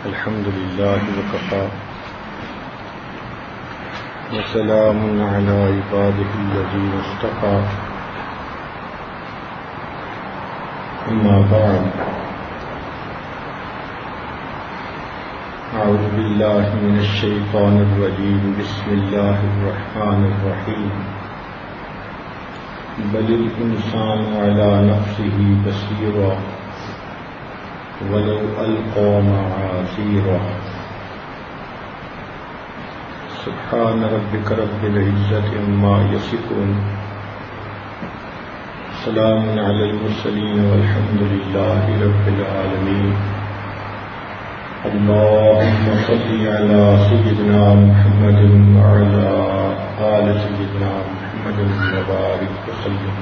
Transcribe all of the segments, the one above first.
الحمد لله وكفى وسلام على عباده الذين اصطفى أما بعد أعوذ بالله من الشيطان الرجيم بسم الله الرحمن الرحيم بل الإنسان على نفسه بصيرا ولو ألقى معاذيرا سبحان ربك رب العزة عما يصفون سلام على المرسلين والحمد لله رب العالمين اللهم صل على سيدنا محمد وعلى آل سيدنا محمد وبارك وسلم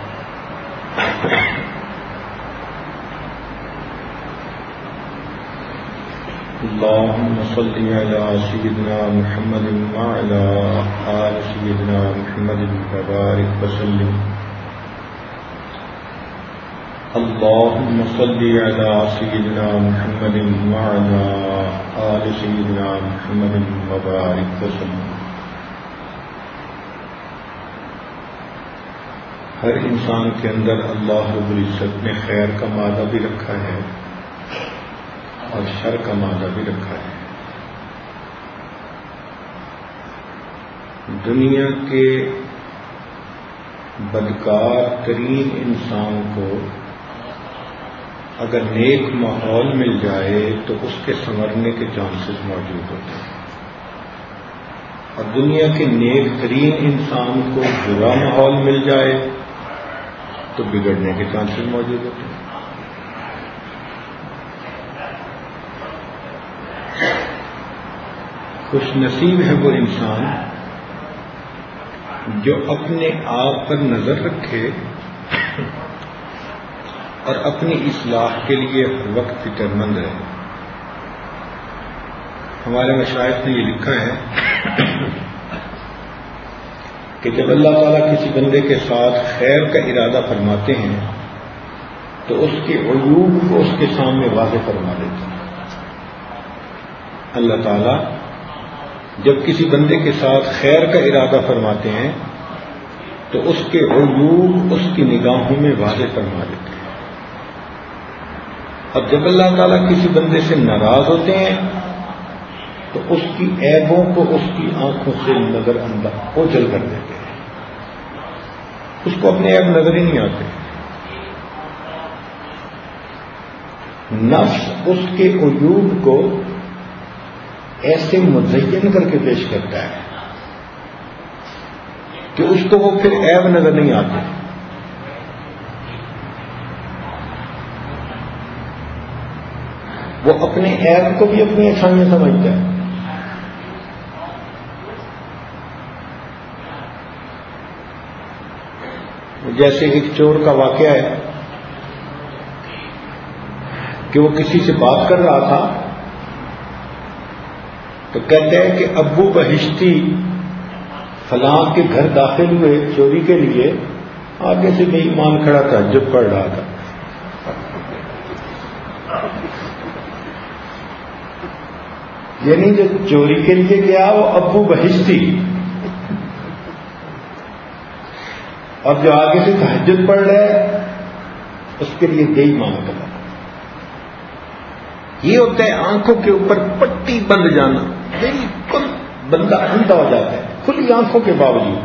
اللهم صل على سيدنا محمد وعلى آل سيدنا محمد وبارك وسلم اللهم صل على سيدنا محمد وعلى آل سيدنا محمد وبارك وسلم ہر انسان کے اندر اللہ رب العزت نے خیر کا مادہ بھی رکھا ہے اور شر کا مادہ بھی رکھا ہے. دنیا کے بدکار ترین انسان کو اگر نیک ماحول مل جائے تو اس کے سنورنے کے چانسز موجود ہوتے ہیں، اور دنیا کے نیک ترین انسان کو برا ماحول مل جائے تو بگڑنے کے چانسز موجود ہوتے ہیں. خوش نصیب ہے وہ انسان جو اپنے آپ پر نظر رکھے اور اپنی اصلاح کے لیے ہر وقت فکر مند رہے. ہمارے مشائخ نے یہ لکھا ہے کہ جب اللہ تعالیٰ کسی بندے کے ساتھ خیر کا ارادہ فرماتے ہیں تو اس کے عیوب کو اس کے سامنے واضح فرما دیتے ہیں. اللہ تعالیٰ جب کسی بندے کے ساتھ خیر کا ارادہ فرماتے ہیں تو اس کے عیوب اس کی نگاہوں میں واضح فرما دیتے ہیں، اور جب اللہ تعالیٰ کسی بندے سے ناراض ہوتے ہیں تو اس کی عیبوں کو اس کی آنکھوں سے نظر انداز اوجھل کر دیتے ہیں. اس کو اپنے عیب نظر ہی نہیں آتے. نفس اس کے عیوب کو ایسے مزین کر کے پیش کرتا ہے کہ اس کو وہ پھر عیب نظر نہیں آتے. وہ اپنے عیب کو بھی اپنی اچھائیاں سمجھتا ہے. جیسے ایک چور کا واقعہ ہے کہ وہ کسی سے بات کر رہا تھا تو کہتے ہیں کہ ابو بہشتی فلاں کے گھر داخل ہوئے چوری کے لیے، آگے سے بے ایمان کھڑا تھا، جب پڑھ رہا تھا. یعنی جو چوری کے لیے گیا وہ ابو بہشتی، اور جو آگے سے تہجد پڑھ رہا ہے اس کے لیے بے ایمان کھڑا. یہ ہوتا ہے آنکھوں کے اوپر پٹی بند جانا، بالکل بندہ اندھا ہو جاتا ہے کھلی آنکھوں کے باوجود.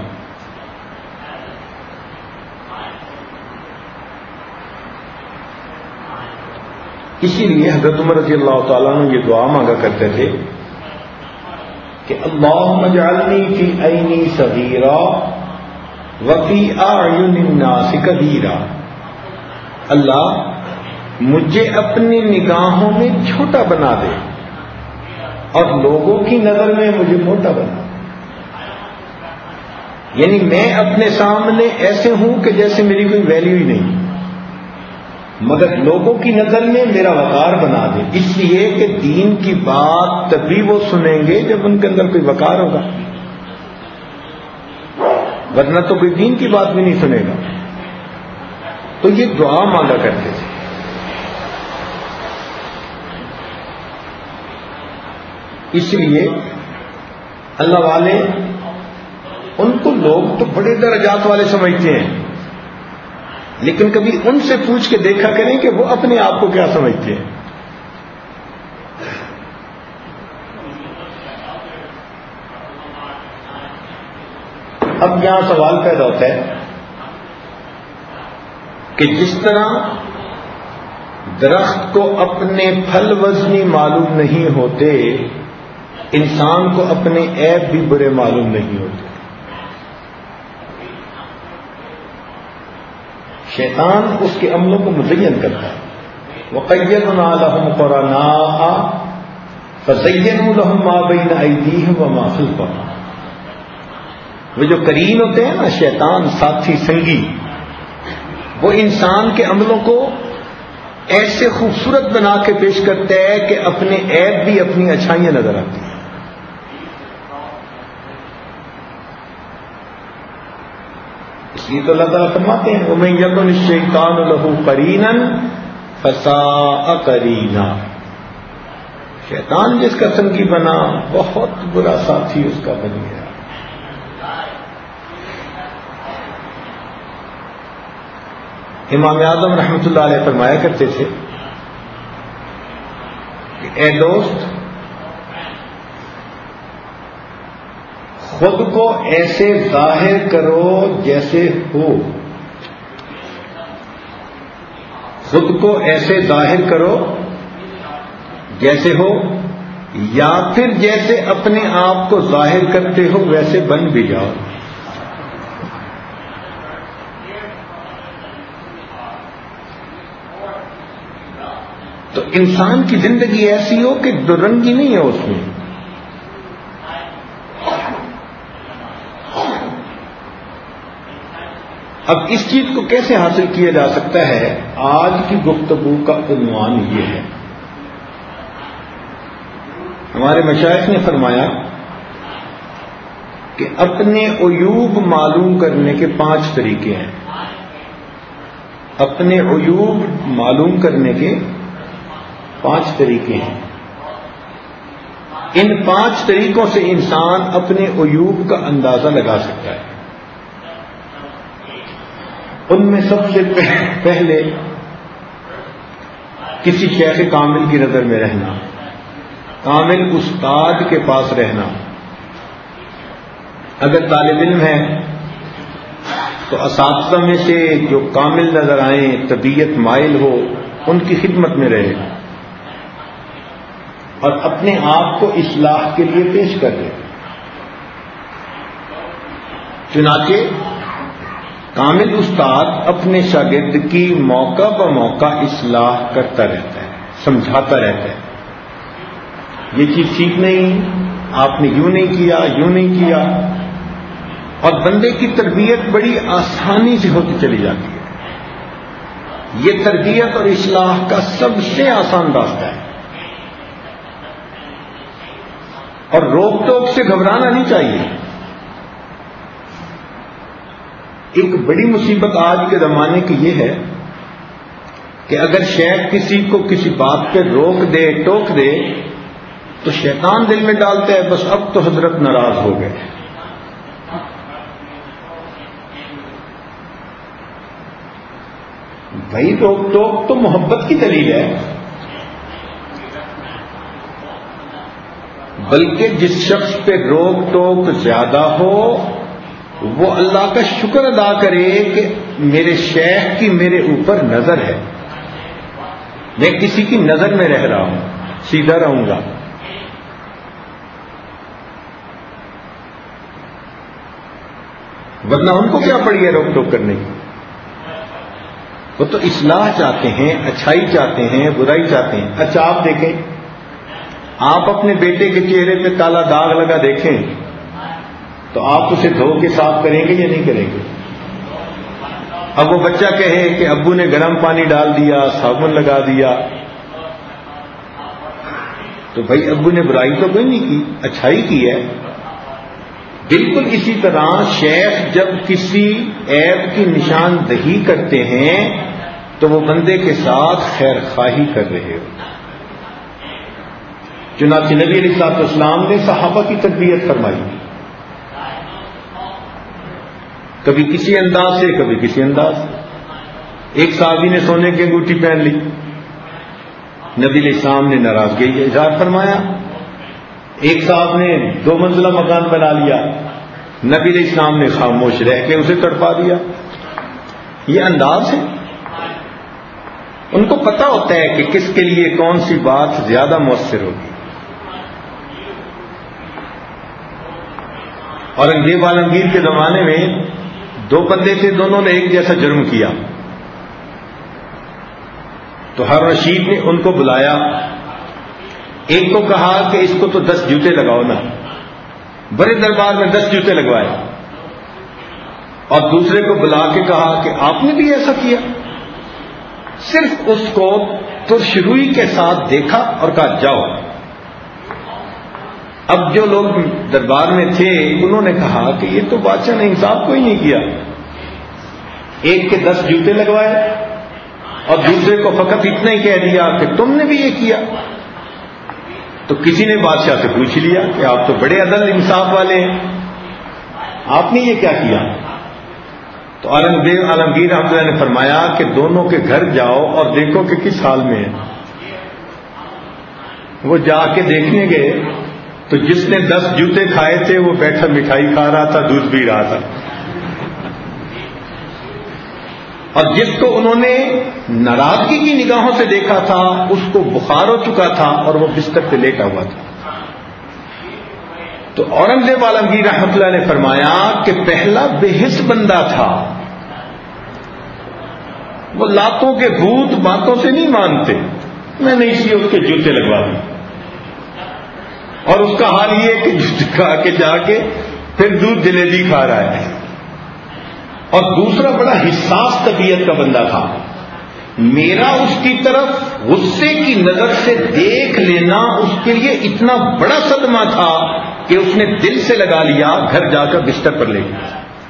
اسی لیے حضرت عمر رضی اللہ تعالیٰ عنہ یہ دعا مانگا کرتے تھے کہ اللہم اجعلنی فی عینی صغیرا وفی اعین الناس کبیرا. اللہ مجھے اپنی نگاہوں میں چھوٹا بنا دے اور لوگوں کی نظر میں مجھے موٹا بنا دے. یعنی میں اپنے سامنے ایسے ہوں کہ جیسے میری کوئی ویلیو ہی نہیں، مگر لوگوں کی نظر میں میرا وقار بنا دے. اس لیے کہ دین کی بات تبھی وہ سنیں گے جب ان کے اندر کوئی وقار ہوگا، ورنہ تو کوئی دین کی بات بھی نہیں سنے گا. تو یہ دعا مانگا کرتے تھے. اس لیے اللہ والے ان کو لوگ تو بڑے درجات والے سمجھتے ہیں، لیکن کبھی ان سے پوچھ کے دیکھا کریں کہ وہ اپنے آپ کو کیا سمجھتے ہیں۔ اب یہاں سوال پیدا ہوتا ہے کہ جس طرح درخت کو اپنے پھل وزنی معلوم نہیں ہوتے، انسان کو اپنے عیب بھی برے معلوم نہیں ہوتے۔ شیطان اس کے عملوں کو مزین کرتا ہے۔ وَقَيَّضْنَا لَهُمْ قُرَنَاءَ فَزَيَّنُوا لَهُم مَّا بَيْنَ أَيْدِيهِمْ وَمَا خَلْفَهُمْ۔ وہ جو قرین ہوتے ہیں نا، شیطان ساتھی سنگی، وہ انسان کے عملوں کو ایسے خوبصورت بنا کے پیش کرتا ہے کہ اپنے عیب بھی اپنی اچھائیاں نظر آتی ہیں۔ اس لیے تو اللہ تعالیٰ فرماتے ہیں وَمَن يَكُنِ الشَّيْطَانُ لَهُ قَرِينًا فَسَاءَ قَرِينًا، شیطان جس کا سنگی بنا بہت برا ساتھی اس کا بن گیا۔ امام اعظم رحمۃ اللہ علیہ فرمایا کرتے تھے کہ اے دوست، خود کو ایسے ظاہر کرو جیسے ہو، خود کو ایسے ظاہر کرو جیسے ہو، یا پھر جیسے اپنے آپ کو ظاہر کرتے ہو ویسے بن بھی جاؤ۔ تو انسان کی زندگی ایسی ہو کہ دو رنگی نہیں ہے اس میں۔ اب اس چیز کو کیسے حاصل کیا جا سکتا ہے؟ آج کی گفتگو کا عنوان یہ ہے۔ ہمارے مشائخ نے فرمایا کہ اپنے عیوب معلوم کرنے کے 5 طریقے ہیں۔ اپنے عیوب معلوم کرنے کے 5 طریقے ہیں۔ ان 5 طریقوں سے انسان اپنے عیوب کا اندازہ لگا سکتا ہے۔ ان میں سب سے پہلے کسی شیخ کامل کی نظر میں رہنا، کامل استاد کے پاس رہنا۔ اگر طالب علم ہے تو اساتذہ میں سے جو کامل نظر آئیں، طبیعت مائل ہو، ان کی خدمت میں رہے اور اپنے آپ کو اصلاح کے لیے پیش کر دے۔ چنانچہ کامل استاد اپنے شاگرد کی موقع بہ موقع اصلاح کرتا رہتا ہے، سمجھاتا رہتا ہے، یہ چیز ٹھیک نہیں، آپ نے یوں نہیں کیا، یوں نہیں کیا، اور بندے کی تربیت بڑی آسانی سے ہوتی چلی جاتی ہے۔ یہ تربیت اور اصلاح کا سب سے آسان راستہ ہے، اور روک ٹوک سے گھبرانا نہیں چاہیے۔ ایک بڑی مصیبت آج کے زمانے کی یہ ہے کہ اگر شیخ کسی کو کسی بات پہ روک دے، ٹوک دے، تو شیطان دل میں ڈالتا ہے بس اب تو حضرت ناراض ہو گئے۔ بھائی روک ٹوک تو محبت کی دلیل ہے، بلکہ جس شخص پہ روک ٹوک زیادہ ہو وہ اللہ کا شکر ادا کرے کہ میرے شیخ کی میرے اوپر نظر ہے، میں کسی کی نظر میں رہ رہا ہوں، سیدھا رہوں گا۔ ورنہ ان کو کیا پڑی ہے روک ٹوک کرنے کی؟ وہ تو اصلاح چاہتے ہیں، اچھائی چاہتے ہیں، برائی چاہتے ہیں۔ اچھا آپ دیکھیں، آپ اپنے بیٹے کے چہرے پہ کالا داغ لگا دیکھیں تو آپ اسے دھو کے صاف کریں گے یا نہیں کریں گے؟ اب وہ بچہ کہے کہ ابو نے گرم پانی ڈال دیا، صابن لگا دیا، تو بھائی ابو نے برائی تو کوئی نہیں کی، اچھائی کی ہے۔ بالکل اسی طرح شیخ جب کسی عیب کی نشاندہی کرتے ہیں تو وہ بندے کے ساتھ خیر خواہی کر رہے ہو۔ چنانچہ نبی علیہ السلام نے صحابہ کی تربیت فرمائی، کبھی کسی انداز سے کبھی کسی انداز سے۔ ایک صحابی نے سونے کی انگوٹھی پہن لی، نبی علیہ السلام نے ناراضگی کا اظہار فرمایا۔ ایک صاحب نے 2 منزلہ مکان بنا لیا، نبی علیہ السلام نے خاموش رہ کے اسے تڑپا دیا۔ یہ انداز ہے، ان کو پتا ہوتا ہے کہ کس کے لیے کون سی بات زیادہ مؤثر ہوگی۔ اورنگزیب عالمگیر کے زمانے میں 2 بندے تھے، دونوں نے ایک جیسا جرم کیا، تو ہر رشید نے ان کو بلایا، ایک کو کہا کہ اس کو تو 10 جوتے لگاؤ نا، بڑے دربار میں 10 جوتے لگوائے، اور دوسرے کو بلا کے کہا کہ آپ نے بھی ایسا کیا۔ صرف اس کو ترش روئی کے ساتھ دیکھا اور کہا جاؤ۔ اب جو لوگ دربار میں تھے انہوں نے کہا کہ یہ تو بادشاہ نے انصاف کوئی نہیں کیا، ایک کے 10 جوتے لگوائے اور دوسرے کو فقط اتنا ہی کہہ دیا کہ تم نے بھی یہ کیا۔ تو کسی نے بادشاہ سے پوچھ لیا کہ آپ تو بڑے عدل انصاف والے ہیں، آپ نے یہ کیا کیا؟ تو اورنگزیب عالمگیر رحمۃ اللہ نے فرمایا کہ دونوں کے گھر جاؤ اور دیکھو کہ کس حال میں ہے۔ وہ جا کے دیکھنے گئے تو جس نے 10 جوتے کھائے تھے وہ بیٹھا مٹھائی کھا رہا تھا، دودھ پی رہا تھا، اور جس کو انہوں نے ناراضگی کی نگاہوں سے دیکھا تھا اس کو بخار ہو چکا تھا اور وہ بستر پہ لیٹا ہوا تھا۔ تو اورنگزیب عالمگیر رحمۃ اللہ نے فرمایا کہ پہلا بے حس بندہ تھا، وہ لاتوں کے بھوت باتوں سے نہیں مانتے، میں نے اس لیے اس کے جوتے لگوا دی، اور اس کا حال یہ کہ جوتے کھا کے جا کے پھر دودھ جلیبی کھا رہا ہے۔ اور دوسرا بڑا حساس طبیعت کا بندہ تھا، میرا اس کی طرف غصے کی نظر سے دیکھ لینا اس کے لیے اتنا بڑا صدمہ تھا کہ اس نے دل سے لگا لیا، گھر جا کر بستر پر لے گیا۔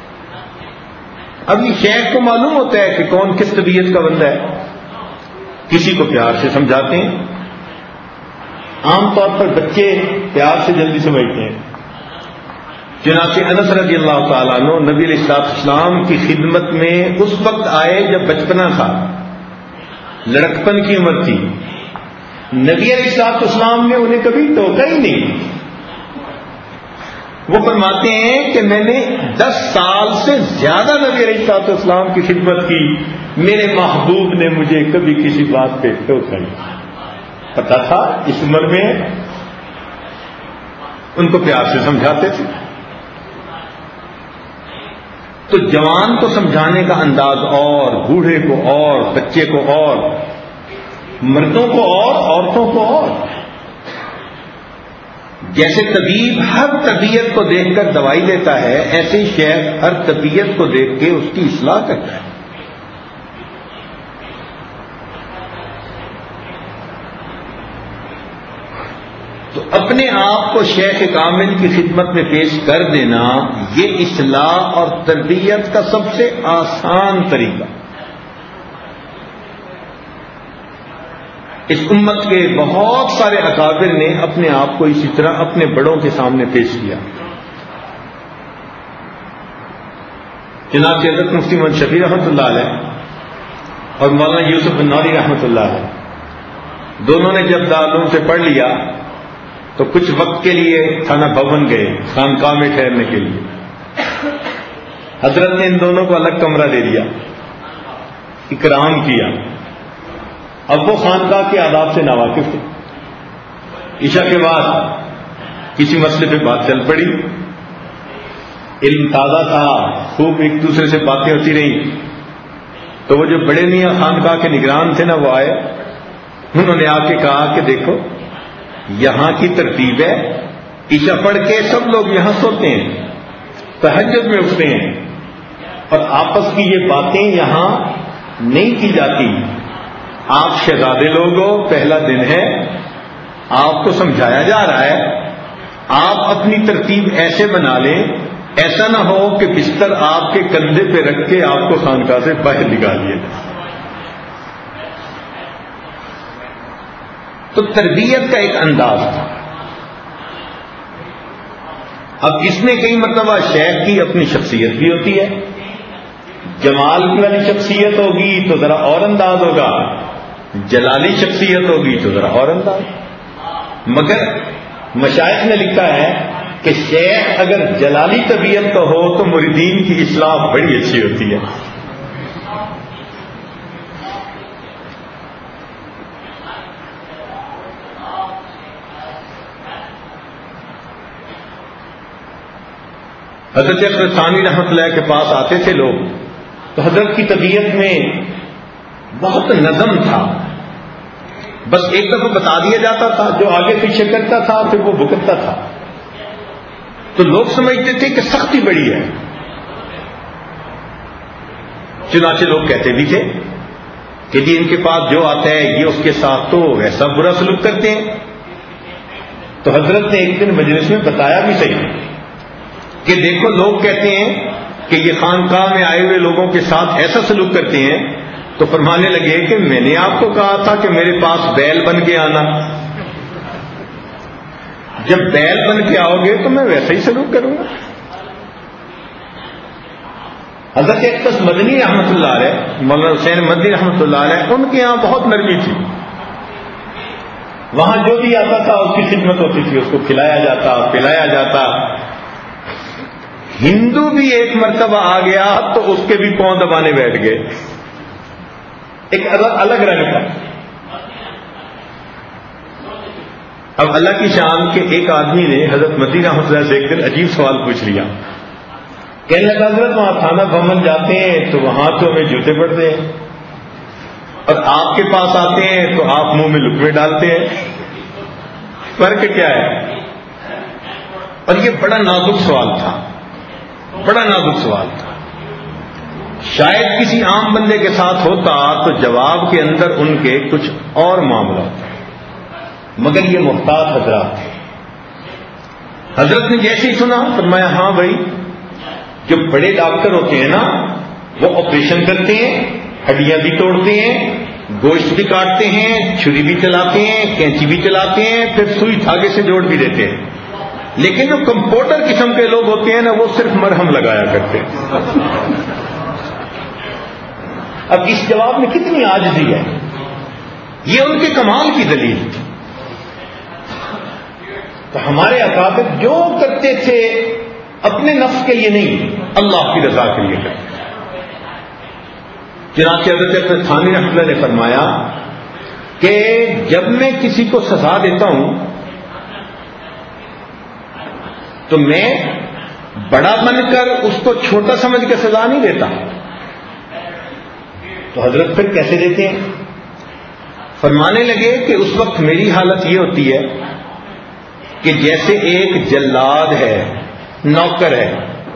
اب یہ شیخ کو معلوم ہوتا ہے کہ کون کس طبیعت کا بندہ ہے، کسی کو پیار سے سمجھاتے ہیں، عام طور پر بچے پیار سے جلدی سمجھتے ہیں۔ چنانچہ انس رضی اللہ تعالیٰ عنہ نبی علیہ السلام کی خدمت میں اس وقت آئے جب بچپنا تھا، لڑکپن کی عمر تھی، نبی علیہ السلام نے انہیں کبھی ٹوکا ہی نہیں۔ وہ فرماتے ہیں کہ میں نے 10 سال سے زیادہ نبی علیہ السلام کی خدمت کی، میرے محبوب نے مجھے کبھی کسی بات پہ ٹوکا نہیں۔ پتا تھا اس عمر میں ان کو پیار سے سمجھاتے تھے۔ تو جوان کو سمجھانے کا انداز اور، بوڑھے کو اور، بچے کو اور، مردوں کو اور، عورتوں کو اور۔ جیسے طبیب ہر طبیعت کو دیکھ کر دوائی لیتا ہے، ایسے ہی شیخ ہر طبیعت کو دیکھ کے اس کی اصلاح کرتا ہے۔ تو اپنے آپ کو شیخ کامل کی خدمت میں پیش کر دینا یہ اصلاح اور تربیت کا سب سے آسان طریقہ۔ اس امت کے بہت سارے اکابر نے اپنے آپ کو اسی طرح اپنے بڑوں کے سامنے پیش کیا۔ چنانچہ حضرت مفتی محمد شفیع رحمۃ اللہ علیہ اور مولانا یوسف النوری رحمۃ اللہ علیہ دونوں نے جب دارالعلوم سے پڑھ لیا تو کچھ وقت کے لیے تھانہ بھون گئے خانقاہ میں ٹھہرنے کے لیے۔ حضرت نے ان دونوں کو الگ کمرہ دے دیا، اکرام کیا۔ اب وہ خانقاہ کے آداب سے ناواقف تھے۔ عشاء کے بعد کسی مسئلے پہ بات چل پڑی، علم تازہ تھا، خوب ایک دوسرے سے باتیں ہوتی رہیں۔ تو وہ جو بڑے میاں خانقاہ کے نگران تھے نا، وہ آئے، انہوں نے آ کے کہا کہ دیکھو یہاں کی ترتیب ہے، عشاء پڑھ کے سب لوگ یہاں سوتے ہیں، تہجد میں اٹھتے ہیں، اور آپس کی یہ باتیں یہاں نہیں کی جاتی۔ آپ شہزادے لوگ ہو، پہلا دن ہے، آپ کو سمجھایا جا رہا ہے، آپ اپنی ترتیب ایسے بنا لیں، ایسا نہ ہو کہ بستر آپ کے کندھے پہ رکھ کے آپ کو خانقاہ سے باہر نکال دیا جائے۔ تو تربیت کا ایک انداز تھا۔ اب اس میں کئی مرتبہ شیخ کی اپنی شخصیت بھی ہوتی ہے، جمال کی والی شخصیت ہوگی تو ذرا اور انداز ہوگا، جلالی شخصیت ہوگی تو ذرا اور انداز. مگر مشائخ نے لکھا ہے کہ شیخ اگر جلالی طبیعت کا ہو تو مریدین کی اصلاح بڑی اچھی ہوتی ہے. حضرت اکبر ثانی رحمۃ اللہ کے پاس آتے تھے لوگ تو حضرت کی طبیعت میں بہت نظم تھا، بس ایک دفعہ بتا دیا جاتا تھا، جو آگے پیچھے کرتا تھا پھر وہ بھگتتا تھا. تو لوگ سمجھتے تھے کہ سختی بڑی ہے. چنانچہ لوگ کہتے بھی تھے کہ جی ان کے پاس جو آتا ہے یہ اس کے ساتھ تو ایسا برا سلوک کرتے ہیں. تو حضرت نے ایک دن مجلس میں بتایا بھی صحیح کہ دیکھو لوگ کہتے ہیں کہ یہ خانقاہ میں آئے ہوئے لوگوں کے ساتھ ایسا سلوک کرتے ہیں. تو فرمانے لگے کہ میں نے آپ کو کہا تھا کہ میرے پاس بیل بن کے آنا، جب بیل بن کے آؤ گے تو میں ویسا ہی سلوک کروں گا. حضرت اقتص مدنی رحمۃ اللہ علیہ، مولانا حسین مدنی رحمۃ اللہ علیہ، ان کے یہاں بہت نرمی تھی. وہاں جو بھی آتا تھا اس کی خدمت ہوتی تھی، اس کو کھلایا جاتا پلایا جاتا. ہندو بھی ایک مرتبہ آ گیا تو اس کے بھی پاؤں دبانے بیٹھ گئے، ایک الگ رنگ کا. اب اللہ کی شان کہ ایک آدمی نے حضرت مدنی رحمۃ اللہ سے ایک دن عجیب سوال پوچھ لیا. کہنے لگا حضرت وہاں تھانہ بھون جاتے ہیں تو وہاں تو ہمیں جوتے پڑتے ہیں، اور آپ کے پاس آتے ہیں تو آپ منہ میں لقمے ڈالتے ہیں، فرق کیا ہے؟ اور یہ بڑا نازک سوال تھا، بڑا نازک سوال تھا. شاید کسی عام بندے کے ساتھ ہوتا تو جواب کے اندر ان کے کچھ اور معاملہ ہوتا، مگر یہ محتاط حضرات تھے. حضرت نے جیسے ہی سنا فرمایا ہاں بھائی، جو بڑے ڈاکٹر ہوتے ہیں نا وہ آپریشن کرتے ہیں، ہڈیاں بھی توڑتے ہیں، گوشت بھی کاٹتے ہیں، چھری بھی چلاتے ہیں، کینچی بھی چلاتے ہیں، پھر سوئی دھاگے سے جوڑ بھی دیتے ہیں. لیکن جو کمپاؤنڈر قسم کے لوگ ہوتے ہیں نا وہ صرف مرہم لگایا کرتے ہیں. اب اس جواب میں کتنی عاجزی ہے، یہ ان کے کمال کی دلیل تھی. تو ہمارے اکابر جو کرتے تھے اپنے نفس کے لیے نہیں، اللہ کی رضا کے لیے کرتے. چنانچہ حضرت ثانی رحمۃ اللہ نے فرمایا کہ جب میں کسی کو سزا دیتا ہوں تو میں بڑا بن کر اس کو چھوٹا سمجھ کے سزا نہیں دیتا. تو حضرت پھر کیسے دیتے ہیں؟ فرمانے لگے کہ اس وقت میری حالت یہ ہوتی ہے کہ جیسے ایک جلاد ہے، نوکر ہے،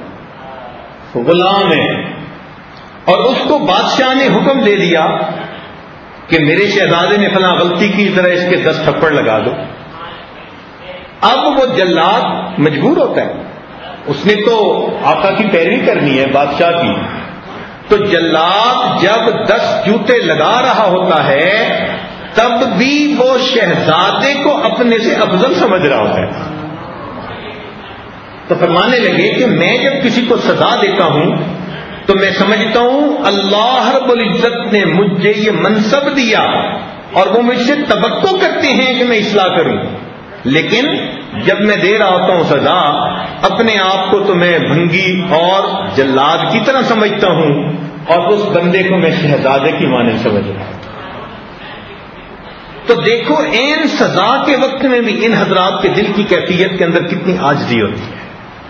غلام ہے، اور اس کو بادشاہ نے حکم دے دیا کہ میرے شہزادے نے فلاں غلطی کی، ذرا اس کے 10 تھپڑ لگا دو. اب وہ جلاد مجبور ہوتا ہے، اس نے تو آقا کی پیروی کرنی ہے، بادشاہ کی. تو جلاد جب 10 جوتے لگا رہا ہوتا ہے تب بھی وہ شہزادے کو اپنے سے افضل سمجھ رہا ہوتا ہے. تو فرمانے لگے کہ میں جب کسی کو سزا دیتا ہوں تو میں سمجھتا ہوں اللہ رب العزت نے مجھے یہ منصب دیا اور وہ مجھ سے توقع کرتے ہیں کہ میں اصلاح کروں. لیکن جب میں دے رہا ہوتا ہوں سزا، اپنے آپ کو تو میں بھنگی اور جلاد کی طرح سمجھتا ہوں اور اس بندے کو میں شہزادے کی مانند سمجھ رہا ہوں. تو دیکھو عین سزا کے وقت میں بھی ان حضرات کے دل کی کیفیت کے اندر کتنی عاجزی ہوتی ہے.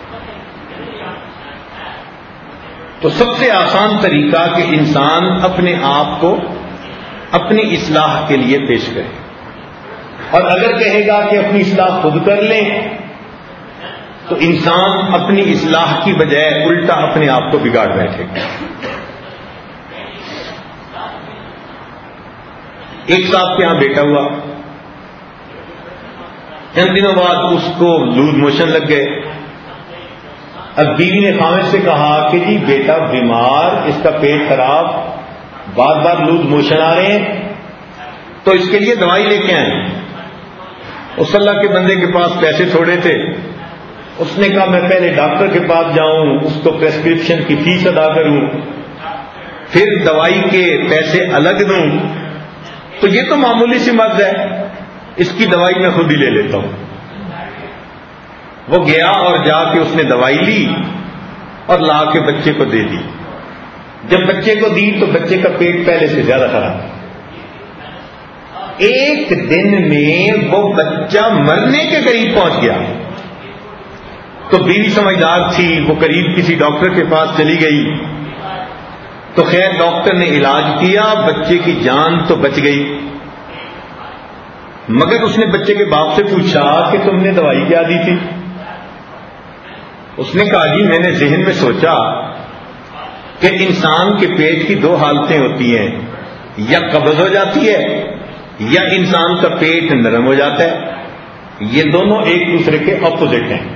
تو سب سے آسان طریقہ کہ انسان اپنے آپ کو اپنی اصلاح کے لیے پیش کرے، اور اگر کہے گا کہ اپنی اصلاح خود کر لیں تو انسان اپنی اصلاح کی بجائے الٹا اپنے آپ کو بگاڑ بیٹھے گا. ایک صاحب کے یہاں بیٹا ہوا، چند دنوں بعد اس کو لوز موشن لگ گئے. اب بیوی نے خامد سے کہا کہ جی بیٹا بیمار، اس کا پیٹ خراب، بار بار لوز موشن آ رہے ہیں، تو اس کے لیے دوائی لے کے آئیں. اس اللہ کے بندے کے پاس پیسے تھوڑے تھے، اس نے کہا میں پہلے ڈاکٹر کے پاس جاؤں، اس کو پریسکرپشن کی فیس ادا کروں، پھر دوائی کے پیسے الگ دوں، تو یہ تو معمولی سی مرض ہے، اس کی دوائی میں خود ہی لے لیتا ہوں۔ وہ گیا اور جا کے اس نے دوائی لی اور لا کے بچے کو دے دی۔ جب بچے کو دی تو بچے کا پیٹ پہلے سے زیادہ خراب، ایک دن میں وہ بچہ مرنے کے قریب پہنچ گیا۔ تو بیوی سمجھدار تھی، وہ قریب کسی ڈاکٹر کے پاس چلی گئی، تو خیر ڈاکٹر نے علاج کیا، بچے کی جان تو بچ گئی، مگر اس نے بچے کے باپ سے پوچھا کہ تم نے دوائی کیا دی تھی؟ اس نے کہا جی میں نے ذہن میں سوچا کہ انسان کے پیٹ کی دو حالتیں ہوتی ہیں، یا قبض ہو جاتی ہے یا انسان کا پیٹ نرم ہو جاتا ہے، یہ دونوں ایک دوسرے کے اپوزٹ ہیں۔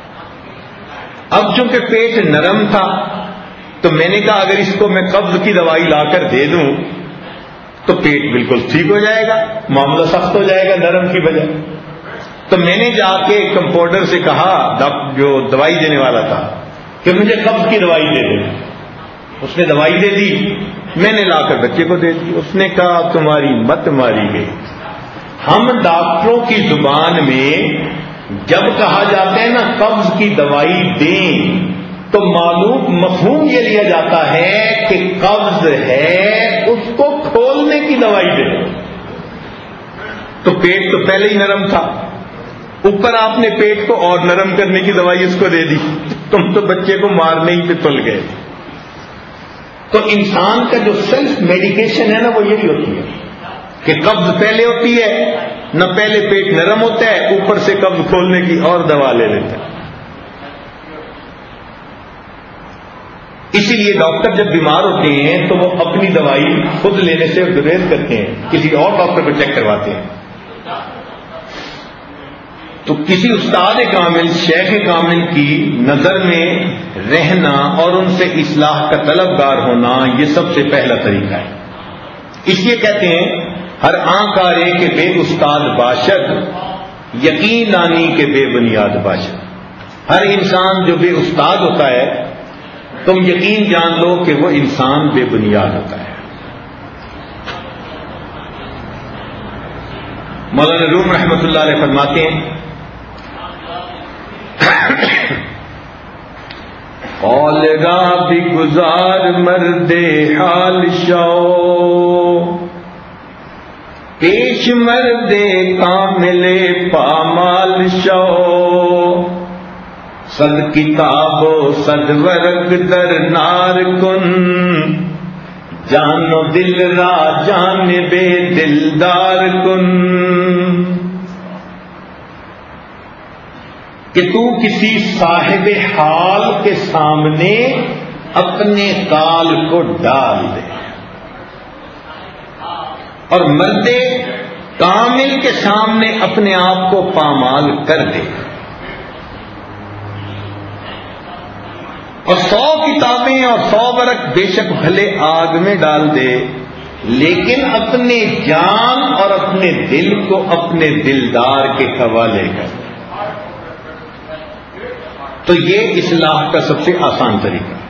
اب چونکہ پیٹ نرم تھا تو میں نے کہا اگر اس کو میں قبض کی دوائی لا کر دے دوں تو پیٹ بالکل ٹھیک ہو جائے گا، معاملہ سخت ہو جائے گا نرم کی بجائے۔ تو میں نے جا کے کمپاؤنڈر سے کہا جو دوائی دینے والا تھا کہ مجھے قبض کی دوائی دے دے۔ اس نے دوائی دے دی، میں نے لا کر بچے کو دے دی۔ اس نے کہا تمہاری مت ماری گئی۔ ہم ڈاکٹروں کی زبان میں جب کہا جاتا ہے نا قبض کی دوائی دیں تو معلوم مفہوم یہ لیا جاتا ہے کہ قبض ہے اس کو کھولنے کی دوائی دے۔ تو پیٹ تو پہلے ہی نرم تھا، اوپر آپ نے پیٹ کو اور نرم کرنے کی دوائی اس کو دے دی، تم تو بچے کو مارنے ہی پہ تل گئے۔ تو انسان کا جو سیلف میڈیکیشن ہے نا وہ یہی ہوتی ہے کہ قبض پہلے ہوتی ہے، نہ پہلے پیٹ نرم ہوتا ہے، اوپر سے قبض کھولنے کی اور دوا لے لیتا ہے۔ اسی لیے ڈاکٹر جب بیمار ہوتے ہیں تو وہ اپنی دوائی خود لینے سے گریز کرتے ہیں، کسی اور ڈاکٹر کو چیک کرواتے ہیں۔ تو کسی استاد کامل، شیخ کامل کی نظر میں رہنا اور ان سے اصلاح کا طلبگار ہونا یہ سب سے پہلا طریقہ ہے۔ اس لیے کہتے ہیں ہر آنکھ آرے کے بے استاد باشد، یقین دانی کے بے بنیاد باشد۔ ہر انسان جو بے استاد ہوتا ہے تم یقین جان لو کہ وہ انسان بے بنیاد ہوتا ہے۔ مولانا روم رحمۃ اللہ علیہ فرماتے ہیں اولگا بھی گزار مرد حال شو، پیش مرد کامل پامال شو، صد کتاب و صد ورق در نار کن، جان و دل را جان بے دلدار کن۔ کہ تو کسی صاحب حال کے سامنے اپنے قال کو ڈال دے اور مرد کامل کے سامنے اپنے آپ کو پامال کر دے، اور 100 کتابیں اور 100 ورق بے شک بھلے آگ میں ڈال دے، لیکن اپنے جان اور اپنے دل کو اپنے دلدار کے حوالے کر دے۔ تو یہ اصلاح کا سب سے آسان طریقہ ہے۔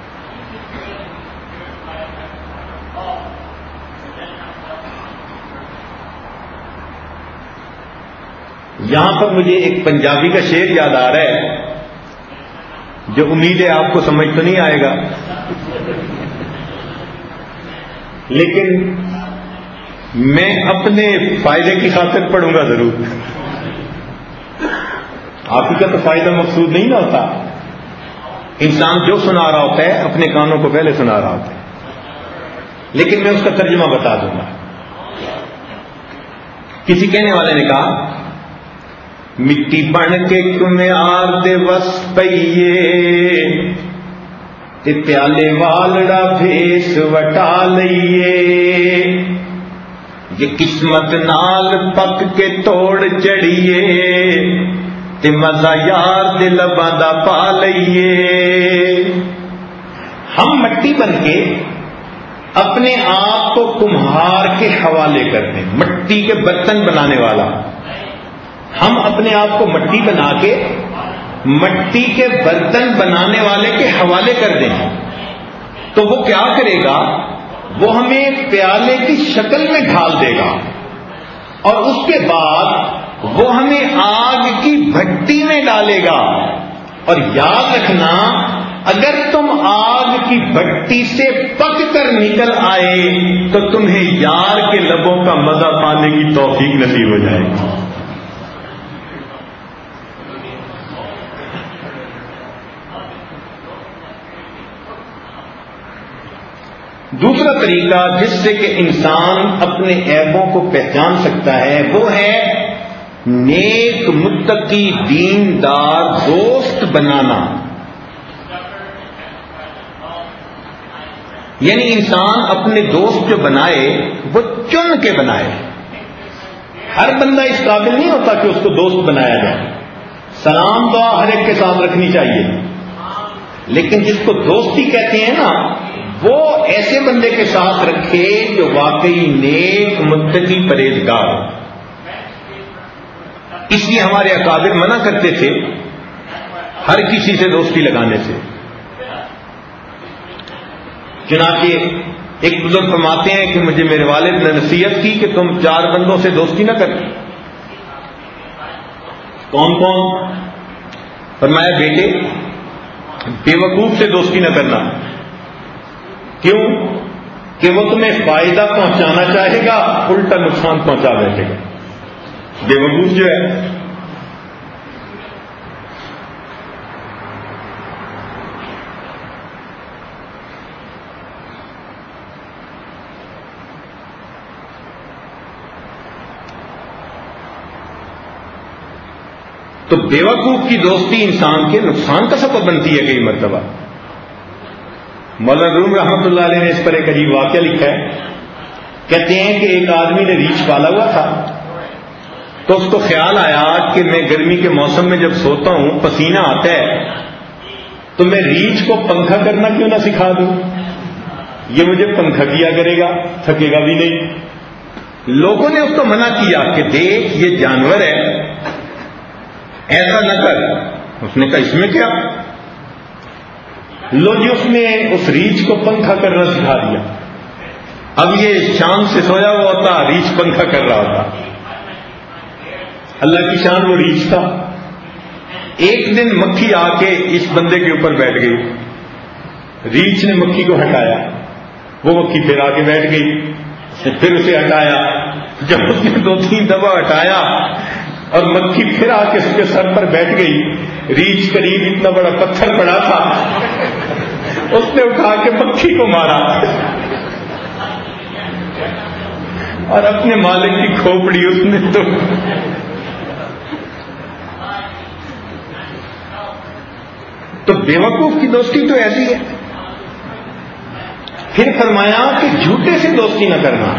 یہاں پر مجھے ایک پنجابی کا شعر یاد آ رہا ہے جو امید ہے آپ کو سمجھ تو نہیں آئے گا، لیکن میں اپنے فائدے کی خاطر پڑھوں گا ضرور۔ آپ ہی کا تو فائدہ مقصود نہیں نہ ہوتا، انسان جو سنا رہا ہوتا ہے اپنے کانوں کو پہلے سنا رہا ہوتا ہے، لیکن میں اس کا ترجمہ بتا دوں گا۔ کسی کہنے والے نے کہا مٹی بن کے کمیار دے وس پئیے، تے پیالے والڑا بھیس وٹا لئیے، یہ قسمت نال پک کے توڑ چڑھیے، تے مزہ یار دے لباں دا پا لئیے۔ ہم مٹی بن کے اپنے آپ کو کمہار کے حوالے کرتے ہیں، مٹی کے برتن بنانے والا، ہم اپنے آپ کو مٹی بنا کے مٹی کے برتن بنانے والے کے حوالے کر دیں تو وہ کیا کرے گا؟ وہ ہمیں پیالے کی شکل میں ڈھال دے گا اور اس کے بعد وہ ہمیں آگ کی بھٹی میں ڈالے گا. اور یاد رکھنا اگر تم آگ کی بھٹی سے پک کر نکل آئے تو تمہیں یار کے لبوں کا مزہ پانے کی توفیق نصیب ہو جائے گی. دوسرا طریقہ جس سے کہ انسان اپنے عیبوں کو پہچان سکتا ہے وہ ہے نیک متقی دیندار دوست بنانا. یعنی انسان اپنے دوست جو بنائے وہ چن کے بنائے. ہر بندہ اس قابل نہیں ہوتا کہ اس کو دوست بنایا جائے. سلام دعا ہر ایک کے ساتھ رکھنی چاہیے، لیکن جس کو دوستی کہتے ہیں نا وہ ایسے بندے کے ساتھ رکھے جو واقعی نیک متقی پرہیزگار. اس لیے ہمارے اکابر منع کرتے تھے ہر کسی سے دوستی لگانے سے. چنانچہ ایک بزرگ فرماتے ہیں کہ مجھے میرے والد نے نصیحت کی کہ تم 4 بندوں سے دوستی نہ کرو. کون کون؟ فرمایا بیٹے بے وقوف سے دوستی نہ کرنا. کیوں؟ کہ وہ تمہیں فائدہ پہنچانا چاہے گا الٹا نقصان پہنچا بیٹھے گا. بے وقوف جو ہے تو بے وقوف کی دوستی انسان کے نقصان کا سبب بنتی ہے کئی مرتبہ. مولانا روم رحمۃ اللہ علیہ نے اس پر ایک عجیب واقعہ لکھا ہے. کہتے ہیں کہ ایک آدمی نے ریچھ پالا ہوا تھا تو اس کو خیال آیا کہ میں گرمی کے موسم میں جب سوتا ہوں پسینہ آتا ہے تو میں ریچھ کو پنکھا کرنا کیوں نہ سکھا دوں. یہ مجھے پنکھا کیا کرے گا، تھکے گا بھی نہیں. لوگوں نے اس کو منع کیا کہ دیکھ یہ جانور ہے ایسا نہ کر. اس نے کہا اس میں کیا؟ لو جی اس نے اس ریچھ کو پنکھا کرنا سکھا دیا. اب یہ شام سے سویا ہوا ہوتا ریچھ پنکھا کر رہا ہوتا. اللہ کی شان وہ ریچھ تھا. ایک دن مکھی آ کے اس بندے کے اوپر بیٹھ گئی. ریچھ نے مکھی کو ہٹایا، وہ مکھی پھر آ کے بیٹھ گئی، پھر اسے ہٹایا. جب اس نے 2-3 دفعہ ہٹایا اور مکھی پھر آ کے اس کے سر پر بیٹھ گئی، ریچھ قریب اتنا بڑا پتھر پڑا تھا اس نے اٹھا کے مکھی کو مارا اور اپنے مالک کی کھوپڑی اس نے تو بے وقوف کی دوستی تو ایسی ہے. پھر فرمایا کہ جھوٹے سے دوستی نہ کرنا.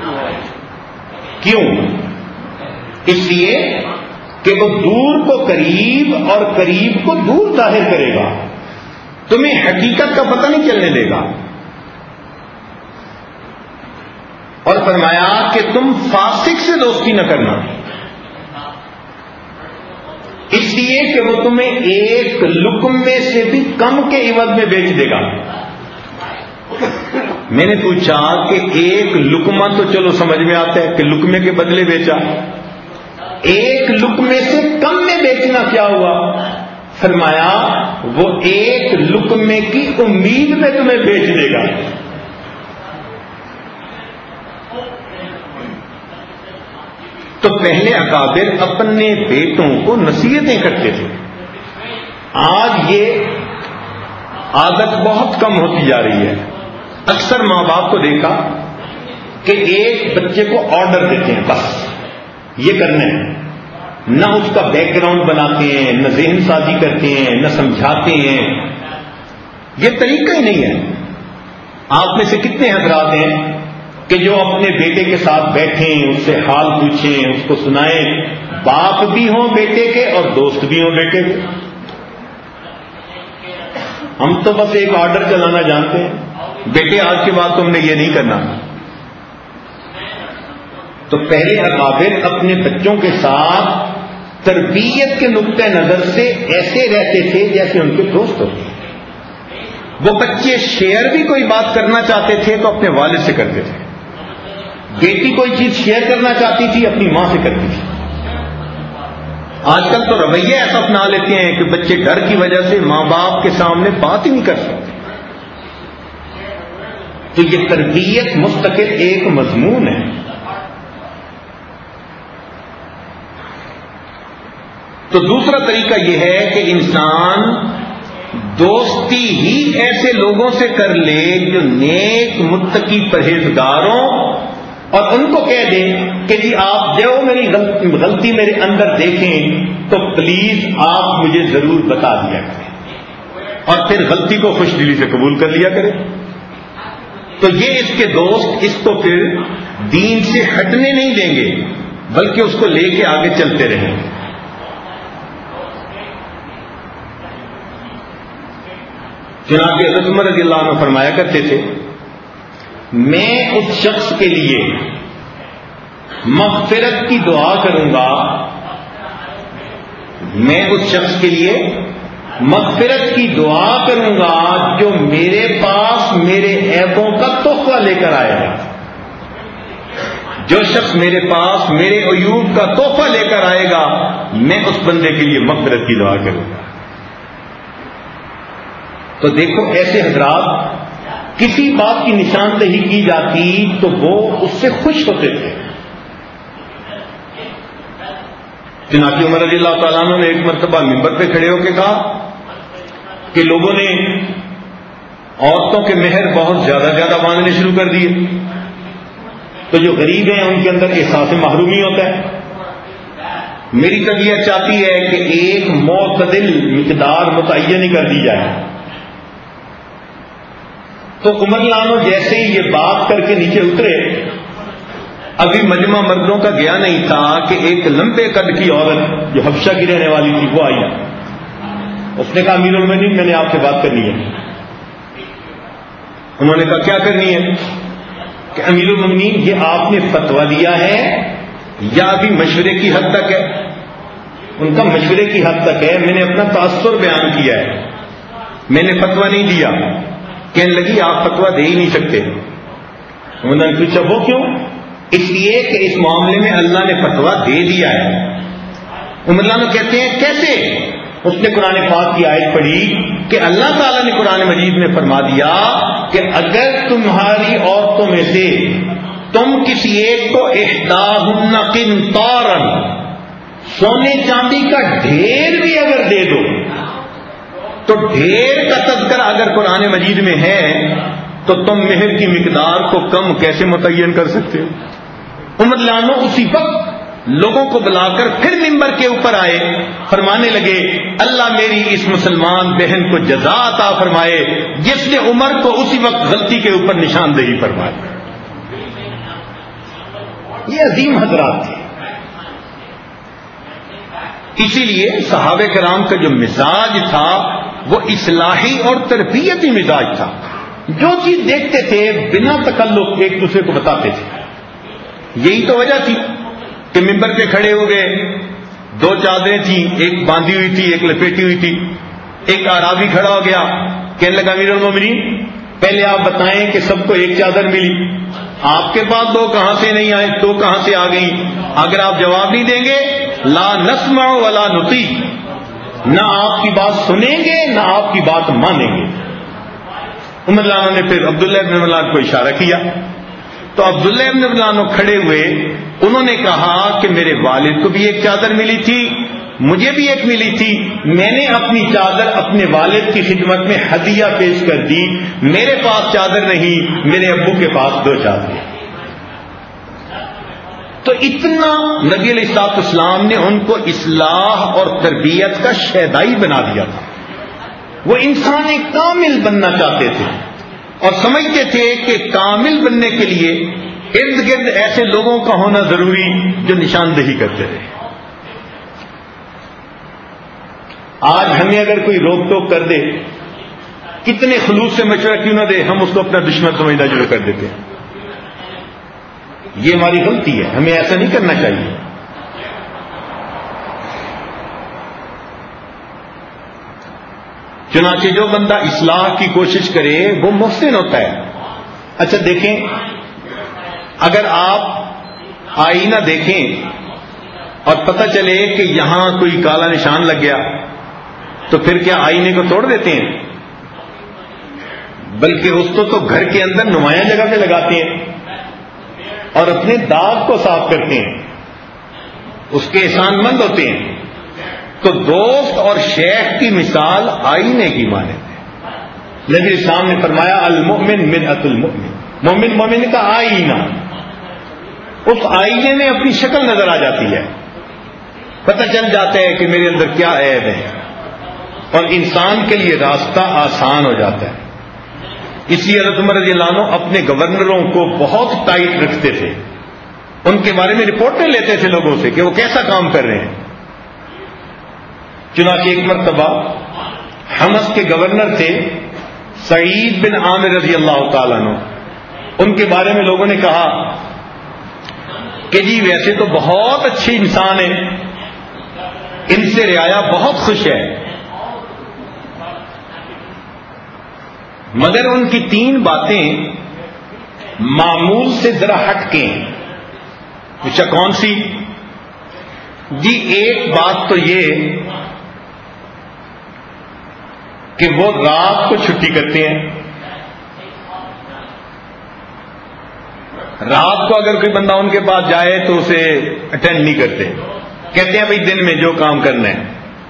کیوں؟ اس لیے کہ وہ دور کو قریب اور قریب کو دور ظاہر کرے گا، تمہیں حقیقت کا پتہ نہیں چلنے دے گا. اور فرمایا کہ تم فاسق سے دوستی نہ کرنا، اس لیے کہ وہ تمہیں ایک لقمے سے بھی کم کے عوض میں بیچ دے گا. میں نے پوچھا کہ ایک لقمہ تو چلو سمجھ میں آتا ہے کہ لقمے کے بدلے بیچا، ایک لقمے سے کم میں بیچنا کیا ہوا؟ فرمایا وہ ایک لقمے کی امید میں تمہیں بیچ دے گا. تو پہلے اکابر اپنے بیٹوں کو نصیحتیں کرتے تھے. آج یہ عادت بہت کم ہوتی جا رہی ہے. اکثر ماں باپ کو دیکھا کہ ایک بچے کو آرڈر دیتے ہیں، بس یہ کرنا ہے. نہ اس کا بیک گراؤنڈ بناتے ہیں، نہ ذہن سازی کرتے ہیں، نہ سمجھاتے ہیں. یہ طریقہ ہی نہیں ہے. آپ میں سے کتنے حضرات ہیں کہ جو اپنے بیٹے کے ساتھ بیٹھیں، اس سے حال پوچھیں، اس کو سنائیں، باپ بھی ہوں بیٹے کے اور دوست بھی ہوں بیٹے کے؟ ہم تو بس ایک آرڈر چلانا جانتے ہیں، بیٹے آج کے بعد تم نے یہ نہیں کرنا. تو پہلے اکابر اپنے بچوں کے ساتھ تربیت کے نقطہ نظر سے ایسے رہتے تھے جیسے ان کے دوست ہوتے. وہ بچے شیئر بھی کوئی بات کرنا چاہتے تھے تو اپنے والد سے کرتے تھے. بیٹی کوئی چیز شیئر کرنا چاہتی تھی اپنی ماں سے کرتی تھی. آج کل تو رویہ ایسا اپنا لیتے ہیں کہ بچے ڈر کی وجہ سے ماں باپ کے سامنے بات ہی نہیں کر سکتے. تو یہ تربیت مستقل ایک مضمون ہے. تو دوسرا طریقہ یہ ہے کہ انسان دوستی ہی ایسے لوگوں سے کر لے جو نیک متقی پرہیزگاروں، اور ان کو کہہ دیں کہ جی آپ جو میری غلطی میرے اندر دیکھیں تو پلیز آپ مجھے ضرور بتا دیا کریں، اور پھر غلطی کو خوش دلی سے قبول کر لیا کریں. تو یہ اس کے دوست اس کو پھر دین سے ہٹنے نہیں دیں گے بلکہ اس کو لے کے آگے چلتے رہیں گے. جناب حضرت عمر رضی اللہ عنہ فرمایا کرتے تھے میں اس شخص کے لیے مغفرت کی دعا کروں گا، میں اس شخص کے لیے مغفرت کی دعا کروں گا جو میرے پاس میرے عیبوں کا تحفہ لے کر آئے گا. جو شخص میرے پاس میرے عیوب کا تحفہ لے کر آئے گا میں اس بندے کے لیے مغفرت کی دعا کروں گا. تو دیکھو ایسے حضرات کسی بات کی نشاندہی کی جاتی تو وہ اس سے خوش ہوتے تھے. چنانچہ عمر رضی اللہ تعالیٰ عنہ نے ایک مرتبہ منبر پہ کھڑے ہو کے کہا کہ لوگوں نے عورتوں کے مہر بہت زیادہ باندھنے شروع کر دیے، تو جو غریب ہیں ان کے اندر احساس محرومی ہوتا ہے. میری طبیعت چاہتی ہے کہ ایک معتدل مقدار متعین کر دی جائے. تو عمر لانو جیسے ہی یہ بات کر کے نیچے اترے، ابھی مجمع مردوں کا گیا نہیں تھا کہ ایک لمبے قد کی عورت جو حبشہ کی رہنے والی تھی وہ آئی. اس نے کہا امیر المومنین میں نے آپ سے بات کرنی ہے. انہوں نے کہا کیا کرنی ہے؟ کہ امیر المومنین یہ آپ نے فتویٰ دیا ہے یا ابھی مشورے کی حد تک ہے؟ ان کا مشورے کی حد تک ہے، میں نے اپنا تاثر بیان کیا ہے، میں نے فتویٰ نہیں دیا. کہنے لگی آپ فتویٰ دے ہی نہیں سکتے. انہوں نے پوچھا وہ کیوں؟ اس لیے کہ اس معاملے میں اللہ نے فتویٰ دے دیا ہے. عمر اللہ کہتے ہیں کیسے؟ اس نے قرآن پاک کی آیت پڑھی کہ اللہ تعالیٰ نے قرآن مجید میں فرما دیا کہ اگر تمہاری عورتوں میں سے تم کسی ایک کو احداہن قنطارا سونے چاندی کا ڈھیر بھی اگر دے دو، تو ڈھیر کا تذکرہ اگر قرآن مجید میں ہے تو تم مہر کی مقدار کو کم کیسے متعین کر سکتے ہو؟ عمر لانو اسی وقت لوگوں کو بلا کر پھر منبر کے اوپر آئے، فرمانے لگے اللہ میری اس مسلمان بہن کو جزا عطا فرمائے جس نے عمر کو اسی وقت غلطی کے اوپر نشاندہی فرمائی. یہ عظیم حضرات تھے. اسی لیے صحابہ کرام کا جو مزاج تھا وہ اصلاحی اور تربیتی مزاج تھا. جو چیز دیکھتے تھے بنا تکلف ایک دوسرے کو بتاتے تھے. یہی تو وجہ تھی کہ منبر پہ کھڑے ہو گئے، دو چادریں تھیں، ایک باندھی ہوئی تھی ایک لپیٹی ہوئی تھی. ایک اعرابی کھڑا ہو گیا، کہنے لگا امیر المومنین پہلے آپ بتائیں کہ سب کو ایک چادر ملی، آپ کے پاس دو کہاں سے نہیں آئے، دو کہاں سے آ گئی؟ اگر آپ جواب نہیں دیں گے لا نسمع ولا نطیع، نہ آپ کی بات سنیں گے نہ آپ کی بات مانیں گے. عمر اللہ نے پھر عبداللہ ابن ملان کو اشارہ کیا تو عبداللہ ابن ملان کھڑے ہوئے. انہوں نے کہا کہ میرے والد کو بھی ایک چادر ملی تھی، مجھے بھی ایک ملی تھی، میں نے اپنی چادر اپنے والد کی خدمت میں ہدیہ پیش کر دی، میرے پاس چادر نہیں، میرے ابو کے پاس دو چادریں. تو اتنا نبی علیہ الصلوۃ والسلام نے ان کو اصلاح اور تربیت کا شیدائی بنا دیا تھا. وہ انسان کامل بننا چاہتے تھے اور سمجھتے تھے کہ کامل بننے کے لیے ارد گرد ایسے لوگوں کا ہونا ضروری جو نشاندہی کرتے رہے. آج ہمیں اگر کوئی روک ٹوک کر دے، کتنے خلوص سے مشورہ کیوں نہ دے، ہم اس کو اپنا دشمن سمجھنا شروع کر دیتے ہیں. یہ ہماری غلطی ہے، ہمیں ایسا نہیں کرنا چاہیے. چنانچہ جو بندہ اصلاح کی کوشش کرے وہ محسن ہوتا ہے. اچھا دیکھیں، اگر آپ آئینہ دیکھیں اور پتہ چلے کہ یہاں کوئی کالا نشان لگ گیا تو پھر کیا آئینے کو توڑ دیتے ہیں؟ بلکہ اس کو تو گھر کے اندر نمایاں جگہ پہ لگاتے ہیں اور اپنے داغ کو صاف کرتے ہیں، اس کے احسان مند ہوتے ہیں. تو دوست اور شیخ کی مثال آئینے کی مانند ہے. نبی اسلام نے فرمایا المؤمن مرآۃ المؤمن، مومن مومن کا آئینہ. اس آئینے میں اپنی شکل نظر آ جاتی ہے، پتہ چل جاتا ہے کہ میرے اندر کیا عیب ہے، اور انسان کے لیے راستہ آسان ہو جاتا ہے. اس لیے حضرت عمر رضی اللہ عنہ اپنے گورنروں کو بہت ٹائٹ رکھتے تھے، ان کے بارے میں رپورٹیں لیتے تھے لوگوں سے کہ وہ کیسا کام کر رہے ہیں. چنانچہ ایک مرتبہ حمص کے گورنر تھے سعید بن عامر رضی اللہ تعالیٰ عنہ. ان کے بارے میں لوگوں نے کہا کہ جی ویسے تو بہت اچھے انسان ہیں، ان سے رعایا بہت خوش ہے، مگر ان کی 3 باتیں معمول سے ذرا ہٹ کے ہیں. اچھا کون سی؟ جی ایک بات تو یہ کہ وہ رات کو چھٹی کرتے ہیں. رات کو اگر کوئی بندہ ان کے پاس جائے تو اسے اٹینڈ نہیں کرتے، کہتے ہیں بھائی دن میں جو کام کرنا ہے.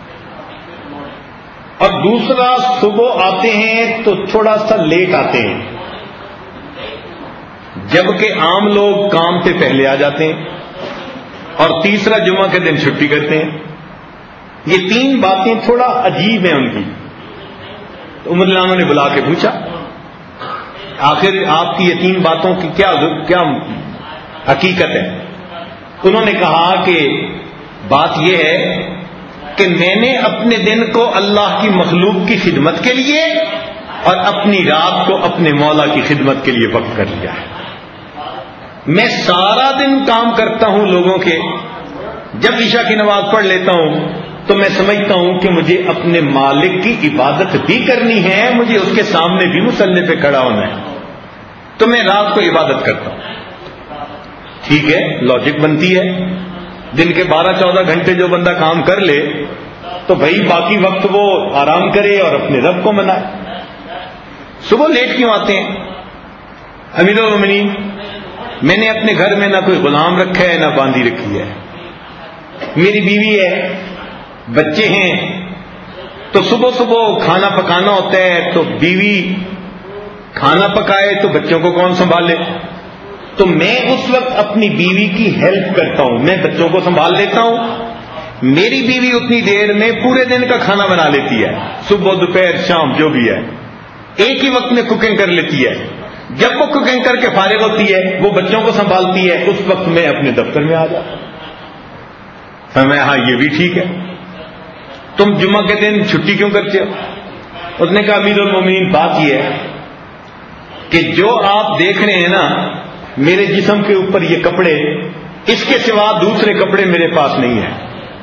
اور دوسرا صبح آتے ہیں تو تھوڑا سا لیٹ آتے ہیں، جبکہ عام لوگ کام سے پہلے آ جاتے ہیں. اور تیسرا جمعہ کے دن چھٹی کرتے ہیں. یہ 3 باتیں تھوڑا عجیب ہیں ان کی. تو عمر اللہ نے بلا کے پوچھا آخر آپ کی یہ 3 باتوں کی کیا حقیقت ہے؟ انہوں نے کہا کہ بات یہ ہے کہ میں نے اپنے دن کو اللہ کی مخلوق کی خدمت کے لیے اور اپنی رات کو اپنے مولا کی خدمت کے لیے وقف کر لیا ہے. میں سارا دن کام کرتا ہوں لوگوں کے، جب عشاء کی نماز پڑھ لیتا ہوں تو میں سمجھتا ہوں کہ مجھے اپنے مالک کی عبادت بھی کرنی ہے، مجھے اس کے سامنے بھی مصلی پہ کھڑا ہونا ہے، تو میں رات کو عبادت کرتا ہوں. ٹھیک ہے، لاجک بنتی ہے. دن کے 12-14 گھنٹے جو بندہ کام کر لے تو بھائی باقی وقت وہ آرام کرے اور اپنے رب کو منائے. صبح لیٹ کیوں آتے ہیں؟ امیر المومنین، میں نے اپنے گھر میں نہ کوئی غلام رکھا ہے نہ باندھی رکھی ہے، میری بیوی ہے، بچے ہیں. تو صبح صبح کھانا پکانا ہوتا ہے تو بیوی کھانا پکائے تو بچوں کو کون سنبھالے؟ تو میں اس وقت اپنی بیوی کی ہیلپ کرتا ہوں، میں بچوں کو سنبھال لیتا ہوں. میری بیوی اتنی دیر میں پورے دن کا کھانا بنا لیتی ہے، صبح دوپہر شام جو بھی ہے، ایک ہی وقت میں کوکنگ کر لیتی ہے. جب وہ کوکنگ کر کے فارغ ہوتی ہے وہ بچوں کو سنبھالتی ہے، اس وقت میں اپنے دفتر میں آ جاتا ہوں. میں ہاں یہ بھی ٹھیک ہے، تم جمعہ کے دن چھٹی کیوں کرتے ہو؟ اس نے کہا امیر المومنین بات یہ ہے کہ جو آپ دیکھ رہے ہیں نا میرے جسم کے اوپر یہ کپڑے، اس کے سوا دوسرے کپڑے میرے پاس نہیں ہیں.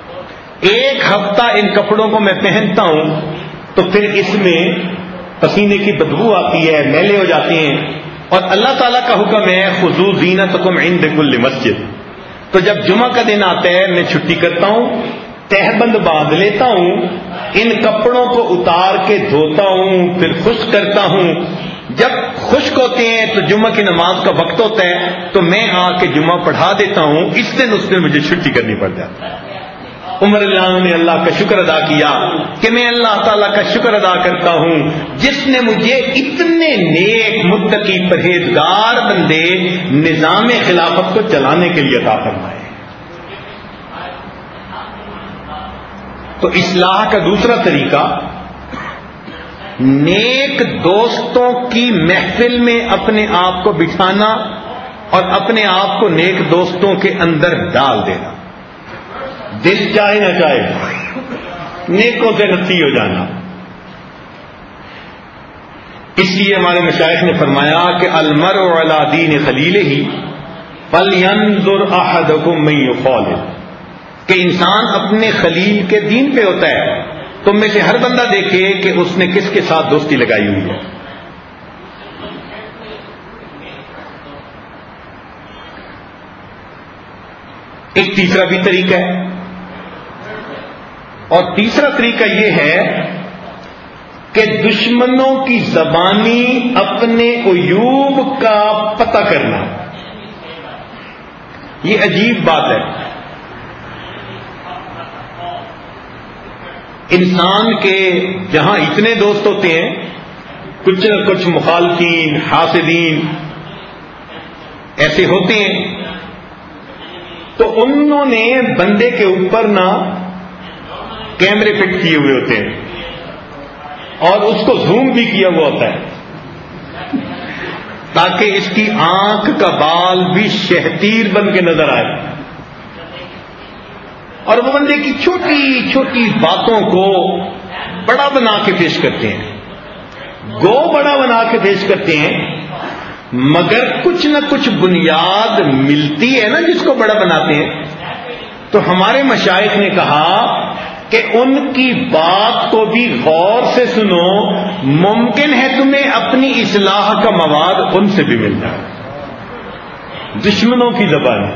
1 ہفتہ ان کپڑوں کو میں پہنتا ہوں تو پھر اس میں پسینے کی بدبو آتی ہے، میلے ہو جاتے ہیں، اور اللہ تعالیٰ کا حکم ہے خذوا زینتکم عند کل مسجد. تو جب جمعہ کا دن آتا ہے میں چھٹی کرتا ہوں، تہبند باندھ لیتا ہوں، ان کپڑوں کو اتار کے دھوتا ہوں، پھر خشک کرتا ہوں. جب خشک ہوتے ہیں تو جمعہ کی نماز کا وقت ہوتا ہے تو میں آ کے جمعہ پڑھا دیتا ہوں. اس دن مجھے چھٹی کرنی پڑ جاتی ہے. عمر اللہ عنہ نے اللہ کا شکر ادا کیا کہ میں اللہ تعالیٰ کا شکر ادا کرتا ہوں جس نے مجھے اتنے نیک متقی پرہیزگار بندے نظام خلافت کو چلانے کے لیے عطا فرمائے. تو اصلاح کا دوسرا طریقہ نیک دوستوں کی محفل میں اپنے آپ کو بٹھانا اور اپنے آپ کو نیک دوستوں کے اندر ڈال دینا. دل چاہے نہ چاہے نیکوں سے نصیب ہو جانا. اس لیے ہمارے مشائخ نے فرمایا کہ المرء علی دین خلیلہ فلینظر احدکم من یخالل، کہ انسان اپنے خلیل کے دین پہ ہوتا ہے. تو تم میں سے ہر بندہ دیکھے کہ اس نے کس کے ساتھ دوستی لگائی ہوئی ہے. ایک تیسرا بھی طریقہ ہے، اور تیسرا طریقہ یہ ہے کہ دشمنوں کی زبانی اپنے عیوب کا پتہ کرنا. یہ عجیب بات ہے. انسان کے جہاں اتنے دوست ہوتے ہیں، کچھ نہ کچھ مخالفین، حاسدین ایسے ہوتے ہیں، تو انہوں نے بندے کے اوپر نہ کیمرے فٹ کیے ہوئے ہوتے ہیں اور اس کو زوم بھی کیا ہوا ہوتا ہے تاکہ اس کی آنکھ کا بال بھی شہتیر بن کے نظر آئے، اور وہ بندے کی چھوٹی چھوٹی باتوں کو بڑا بنا کے پیش کرتے ہیں. گو بڑا بنا کے پیش کرتے ہیں، مگر کچھ نہ کچھ بنیاد ملتی ہے نا جس کو بڑا بناتے ہیں. تو ہمارے مشائخ نے کہا کہ ان کی بات کو بھی غور سے سنو، ممکن ہے تمہیں اپنی اصلاح کا مواد ان سے بھی مل جائے. دشمنوں کی زبان.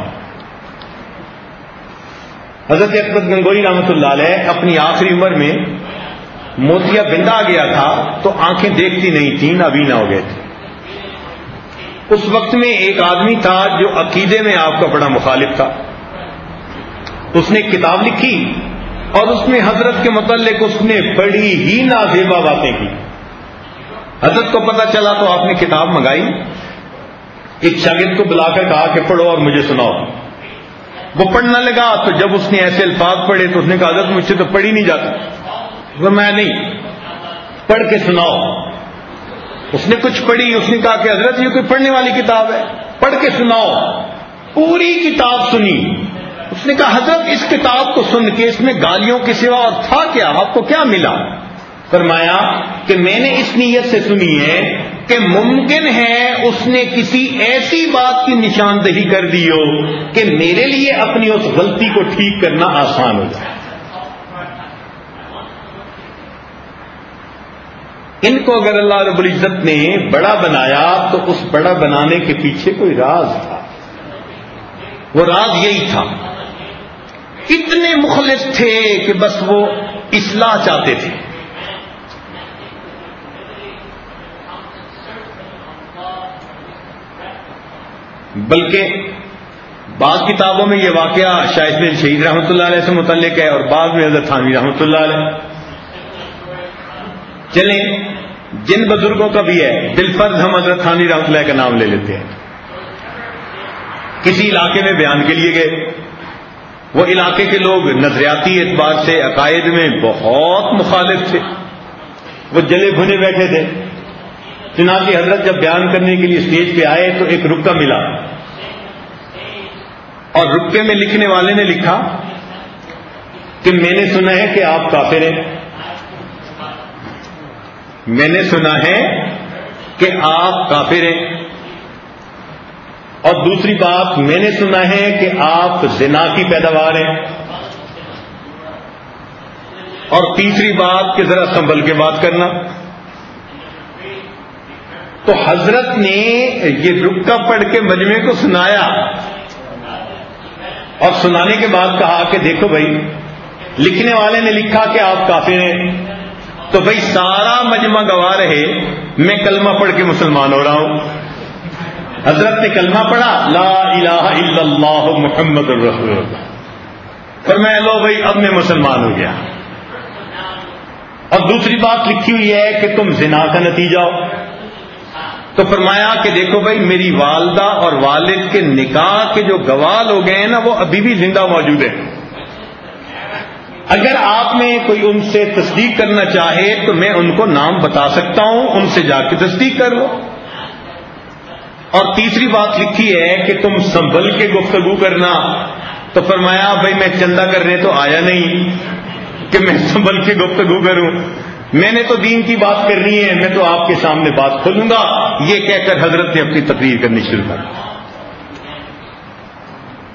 حضرت اکبر گنگوئی رحمۃ اللہ علیہ اپنی آخری عمر میں موتیا بندہ آ گیا تھا تو آنکھیں دیکھتی نہیں تھیں، نابینا ہو گئے تھے. اس وقت میں ایک آدمی تھا جو عقیدے میں آپ کا بڑا مخالف تھا. اس نے ایک کتاب لکھی اور اس میں حضرت کے متعلق اس نے بڑی ہی نازیبا باتیں کی. حضرت کو پتہ چلا تو آپ نے کتاب منگائی، ایک شاگرد کو بلا کر کہا کہ پڑھو اور مجھے سناؤ. وہ پڑھنا لگا تو جب اس نے ایسے الفاظ پڑھے تو اس نے کہا حضرت مجھ سے تو پڑھی نہیں جاتا. میں نہیں، پڑھ کے سناؤ. اس نے کچھ پڑھی، اس نے کہا کہ حضرت یہ کوئی پڑھنے والی کتاب ہے، پڑھ کے سناؤ. پوری کتاب سنی. اس نے کہا حضرت اس کتاب کو سن کے اس میں گالیوں کے سوا اور تھا کیا، آپ کو کیا ملا؟ فرمایا کہ میں نے اس نیت سے سنی ہے کہ ممکن ہے اس نے کسی ایسی بات کی نشاندہی کر دی ہو کہ میرے لیے اپنی اس غلطی کو ٹھیک کرنا آسان ہو جائے. ان کو اگر اللہ رب العزت نے بڑا بنایا تو اس بڑا بنانے کے پیچھے کوئی راز تھا. وہ راز یہی تھا، اتنے مخلص تھے کہ بس وہ اصلاح چاہتے تھے. بلکہ بعض کتابوں میں یہ واقعہ شاہ بن شہید رحمۃ اللہ علیہ سے متعلق ہے اور بعض میں حضرت تھانوی رحمۃ اللہ علیہ. چلیں جن بزرگوں کا بھی ہے بالفرض ہم حضرت تھانوی رحمۃ اللہ کا نام لے لیتے ہیں. کسی علاقے میں بیان کے لیے گئے، وہ علاقے کے لوگ نظریاتی اعتبار سے عقائد میں بہت مخالف تھے، وہ جلے بھنے بیٹھے تھے. چنانچہ حضرت جب بیان کرنے کے لیے اسٹیج پہ آئے تو ایک رکا ملا، اور رکے میں لکھنے والے نے لکھا کہ میں نے سنا ہے کہ آپ کافر ہیں، میں نے سنا ہے کہ آپ کافر ہیں، اور دوسری بات میں نے سنا ہے کہ آپ زنا کی پیداوار ہیں، اور تیسری بات کہ ذرا سنبھل کے بات کرنا. تو حضرت نے یہ رکا پڑھ کے مجمع کو سنایا اور سنانے کے بعد کہا کہ دیکھو بھائی، لکھنے والے نے لکھا کہ آپ کافر ہیں، تو بھائی سارا مجمع گواہ رہے میں کلمہ پڑھ کے مسلمان ہو رہا ہوں. حضرت نے کلمہ پڑھا، لا الہ الا اللہ محمد الرسول اللہ. فرمایا لو بھائی اب میں مسلمان ہو گیا. اور دوسری بات لکھی ہوئی ہے کہ تم زنا کا نتیجہ ہو. تو فرمایا کہ دیکھو بھائی میری والدہ اور والد کے نکاح کے جو گواہ لوگ ہیں نا وہ ابھی بھی زندہ موجود ہیں. اگر آپ میں کوئی ان سے تصدیق کرنا چاہے تو میں ان کو نام بتا سکتا ہوں، ان سے جا کے تصدیق کر لو. اور تیسری بات لکھی ہے کہ تم سنبھل کے گفتگو کرنا. تو فرمایا بھائی میں چندہ کرنے تو آیا نہیں کہ میں سنبھل کے گفتگو کروں، میں نے تو دین کی بات کرنی ہے، میں تو آپ کے سامنے بات کھولوں گا. یہ کہہ کر حضرت نے اپنی تقریر کرنی شروع کر دی.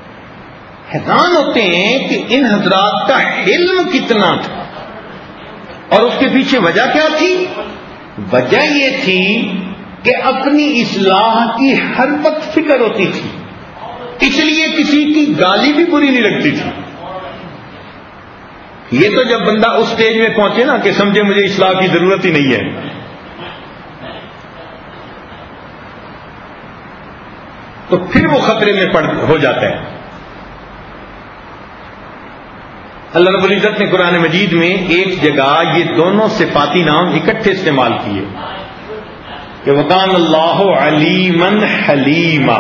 حیران ہوتے ہیں کہ ان حضرات کا علم کتنا تھا. اور اس کے پیچھے وجہ کیا تھی؟ وجہ یہ تھی کہ اپنی اصلاح کی ہر وقت فکر ہوتی تھی، اس لیے کسی کی گالی بھی بری نہیں لگتی تھی۔ یہ تو جب بندہ اس سٹیج میں پہنچے نا کہ سمجھے مجھے اصلاح کی ضرورت ہی نہیں ہے، تو پھر وہ خطرے میں ہو جاتا ہے۔ اللہ رب العزت نے قرآن مجید میں ایک جگہ یہ دونوں صفاتی نام اکٹھے استعمال کیے کہ وَكَانَ اللَّهُ عَلِيمًا حَلِيمًا،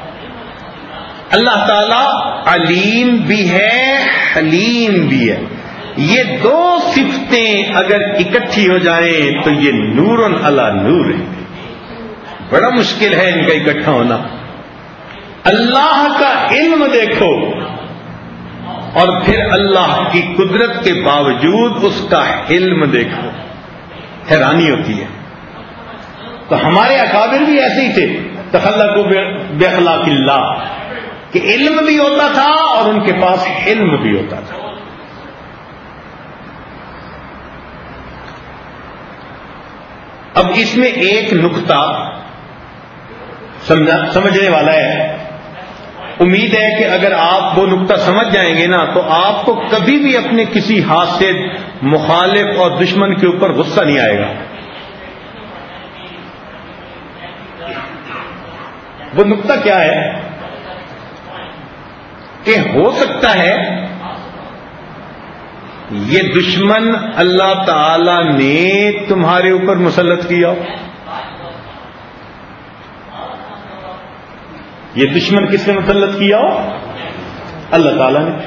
اللہ تعالی علیم بھی ہے حلیم بھی ہے۔ یہ دو صفتیں اگر اکٹھی ہو جائیں تو یہ نور علی نور ہے، بڑا مشکل ہے ان کا اکٹھا ہونا۔ اللہ کا علم دیکھو اور پھر اللہ کی قدرت کے باوجود اس کا علم دیکھو، حیرانی ہوتی ہے۔ تو ہمارے اکابر بھی ایسے ہی تھے، تخلقوا باخلاق اللہ، کہ علم بھی ہوتا تھا اور ان کے پاس علم بھی ہوتا تھا۔ اب اس میں ایک نقطہ سمجھنے والا ہے، امید ہے کہ اگر آپ وہ نقطہ سمجھ جائیں گے نا تو آپ کو کبھی بھی اپنے کسی حاسد، مخالف اور دشمن کے اوپر غصہ نہیں آئے گا۔ وہ نقطہ کیا ہے کہ ہو سکتا ہے یہ دشمن اللہ تعالی نے تمہارے اوپر مسلط کیا ہو۔ یہ دشمن کس نے مسلط کیا ہو؟ اللہ تعالیٰ نے،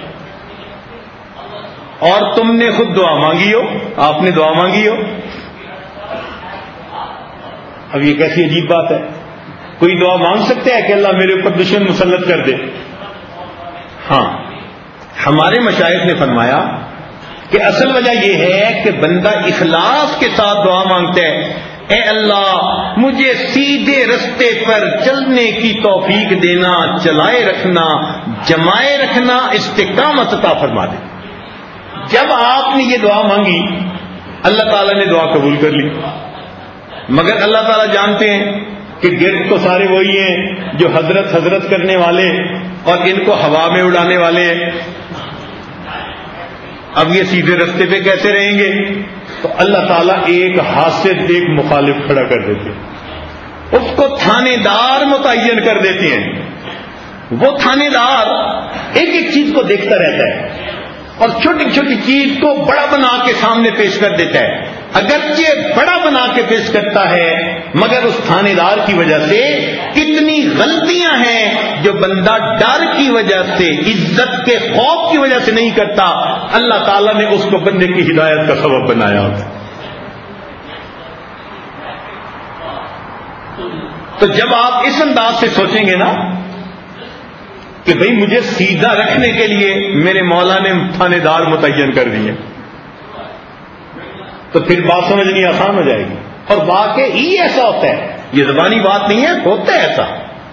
اور تم نے خود دعا مانگی ہو، آپ نے دعا مانگی ہو۔ اب یہ کیسی عجیب بات ہے، کوئی دعا مانگ سکتا ہے کہ اللہ میرے اوپر دشمن مسلط کر دے؟ ہاں، ہمارے مشائخ نے فرمایا کہ اصل وجہ یہ ہے کہ بندہ اخلاص کے ساتھ دعا مانگتا ہے، اے اللہ مجھے سیدھے رستے پر چلنے کی توفیق دینا، چلائے رکھنا، جمائے رکھنا، استقامت عطا فرما دے۔ جب آپ نے یہ دعا مانگی اللہ تعالیٰ نے دعا قبول کر لی، مگر اللہ تعالیٰ جانتے ہیں کہ گرد تو سارے وہی ہیں جو حضرت حضرت کرنے والے اور ان کو ہوا میں اڑانے والے ہیں۔ اب یہ سیدھے رستے پہ کیسے رہیں گے؟ تو اللہ تعالیٰ ایک حاسد، ایک مخالف کھڑا کر دیتے ہیں، اس کو تھانے دار متعین کر دیتے ہیں۔ وہ تھانے دار ایک ایک چیز کو دیکھتا رہتا ہے اور چھوٹی چھوٹی چیز کو بڑا بنا کے سامنے پیش کر دیتا ہے۔ اگرچہ بڑا بنا کے پیش کرتا ہے مگر اس تھانے دار کی وجہ سے کتنی غلطیاں ہیں جو بندہ ڈر کی وجہ سے، عزت کے خوف کی وجہ سے نہیں کرتا، اللہ تعالیٰ نے اس کو بندے کی ہدایت کا سبب بنایا ہوتا۔ تو جب آپ اس انداز سے سوچیں گے نا کہ بھئی مجھے سیدھا رکھنے کے لیے میرے مولا نے تھانے دار متعین کر دیے، تو پھر بات سمجھنی آسان ہو جائے گی۔ اور واقعی ایسا ہوتا ہے، یہ زبانی بات نہیں ہے، ہوتا ہے ایسا۔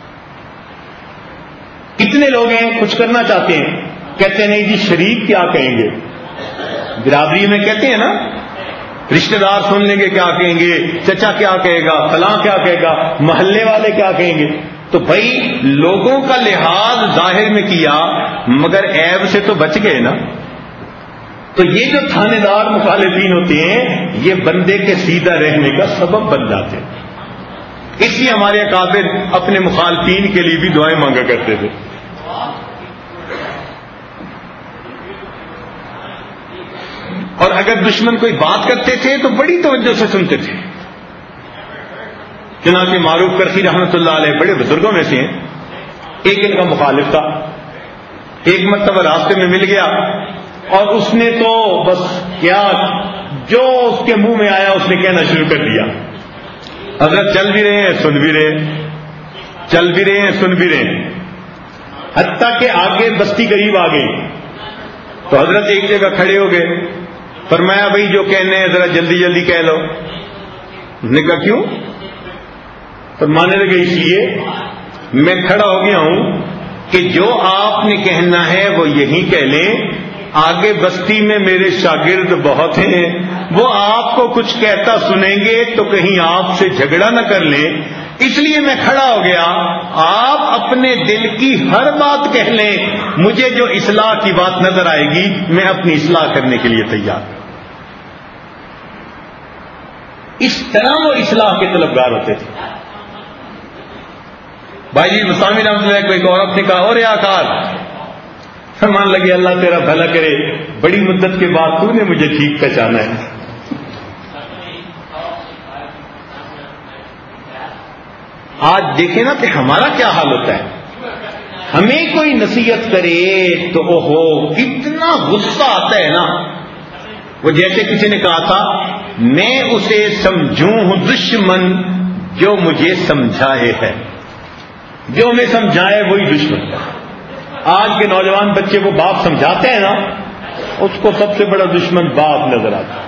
کتنے لوگ ہیں کچھ کرنا چاہتے ہیں، کہتے ہیں نہیں جی شریک کیا کہیں گے، برادری میں کہتے ہیں نا، رشتہ دار سن لیں گے کیا کہیں گے، چچا کیا کہے گا، فلاں کیا کہے گا، محلے والے کیا کہیں گے۔ تو بھائی لوگوں کا لحاظ ظاہر میں کیا مگر عیب سے تو بچ گئے نا۔ تو یہ جو تھانے دار مخالفین ہوتے ہیں یہ بندے کے سیدھا رہنے کا سبب بن جاتے ہیں۔ اس لیے ہمارے اکابر اپنے مخالفین کے لیے بھی دعائیں مانگا کرتے تھے۔ اور اگر دشمن کوئی بات کرتے تھے تو بڑی توجہ سے سنتے تھے۔ چنانچہ معروف کرخی رحمۃ اللہ علیہ بڑے بزرگوں میں سے ہیں، ایک ان کا مخالف تھا، ایک مرتبہ راستے میں مل گیا اور اس نے تو بس کیا جو اس کے منہ میں آیا اس نے کہنا شروع کر دیا۔ حضرت چل بھی رہے ہیں سن بھی رہے ہیں، چل بھی رہے ہیں سن بھی رہے ہیں، حتیٰ کہ آگے بستی قریب آ گئی تو حضرت ایک جگہ کھڑے ہو گئے، فرمایا بھائی جو کہنے ہیں ذرا جلدی جلدی کہہ لو۔ اس نے کہا کیوں؟ فرمانے لگے اس لیے میں کھڑا ہو گیا ہوں کہ جو آپ نے کہنا ہے وہ یہی کہہ لیں، آگے بستی میں میرے شاگرد بہت ہیں، وہ آپ کو کچھ کہتا سنیں گے تو کہیں آپ سے جھگڑا نہ کر لیں، اس لیے میں کھڑا ہو گیا۔ آپ اپنے دل کی ہر بات کہہ لیں، مجھے جو اصلاح کی بات نظر آئے گی میں اپنی اصلاح کرنے کے لیے تیار ہوں۔ اس طرح وہ اصلاح کے طلبگار ہوتے تھے۔ بھائی جی مسامی رحمۃ اللہ کو ایک عورت نے کہا، اور آقا فرمان لگے اللہ تیرا بھلا کرے، بڑی مدت کے بعد تو نے مجھے ٹھیک پہچانا ہے۔ آج دیکھیں نا کہ ہمارا کیا حال ہوتا ہے، ہمیں کوئی نصیحت کرے تو اوہو کتنا غصہ آتا ہے نا۔ وہ جیسے کسی نے کہا تھا، میں اسے سمجھوں ہوں دشمن جو مجھے سمجھائے ہے، جو ہمیں سمجھائے وہی دشمن۔ آج کے نوجوان بچے کو باپ سمجھاتے ہیں نا، اس کو سب سے بڑا دشمن باپ نظر آتا ہے۔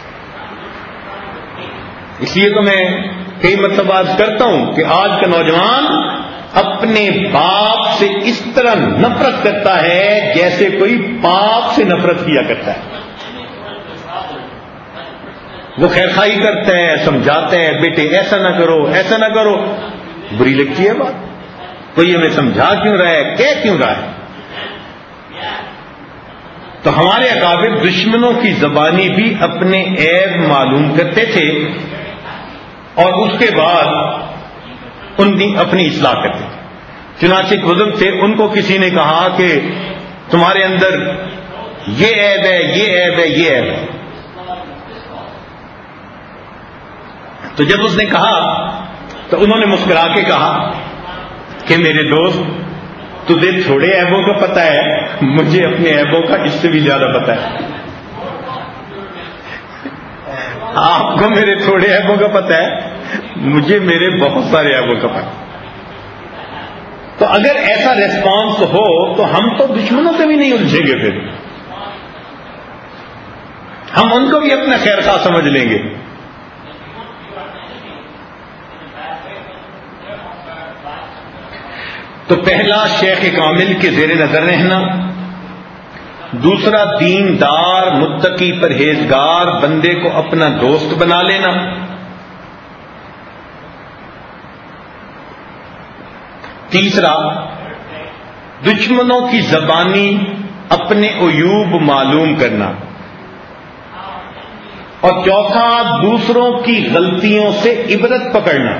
اس لیے تو میں کئی مرتبہ عرض کرتا ہوں کہ آج کا نوجوان اپنے باپ سے اس طرح نفرت کرتا ہے جیسے کوئی باپ سے نفرت کیا کرتا ہے۔ وہ خیرخواہی کرتا ہے، سمجھاتا ہے، بیٹے ایسا نہ کرو ایسا نہ کرو، بری لگتی ہے بات، کوئی ہمیں سمجھا کیوں رہا ہے، کہہ کیوں رہا ہے۔ تو ہمارے اکابر دشمنوں کی زبانی بھی اپنے عیب معلوم کرتے تھے اور اس کے بعد ان کی اپنی اصلاح کرتے تھے۔ چنانچہ ایک بزرگ تھے، ان کو کسی نے کہا کہ تمہارے اندر یہ عیب ہے، یہ عیب ہے، یہ عیب ہے۔ تو جب اس نے کہا تو انہوں نے مسکرا کے کہا کہ میرے دوست تجھے تھوڑے عیبوں کا پتہ ہے، مجھے اپنے عیبوں کا اس سے بھی زیادہ پتہ ہے۔ آپ کو میرے تھوڑے عیبوں کا پتہ ہے، مجھے میرے بہت سارے عیبوں کا پتہ ہے۔ تو اگر ایسا ریسپانس ہو تو ہم تو دشمنوں سے بھی نہیں الجھیں گے، پھر ہم ان کو بھی اپنا خیر خواہ سمجھ لیں گے۔ تو پہلا شیخ کامل کے زیر نظر رہنا، دوسرا دیندار متقی پرہیزگار بندے کو اپنا دوست بنا لینا، تیسرا دشمنوں کی زبانی اپنے عیوب معلوم کرنا، اور چوتھا دوسروں کی غلطیوں سے عبرت پکڑنا،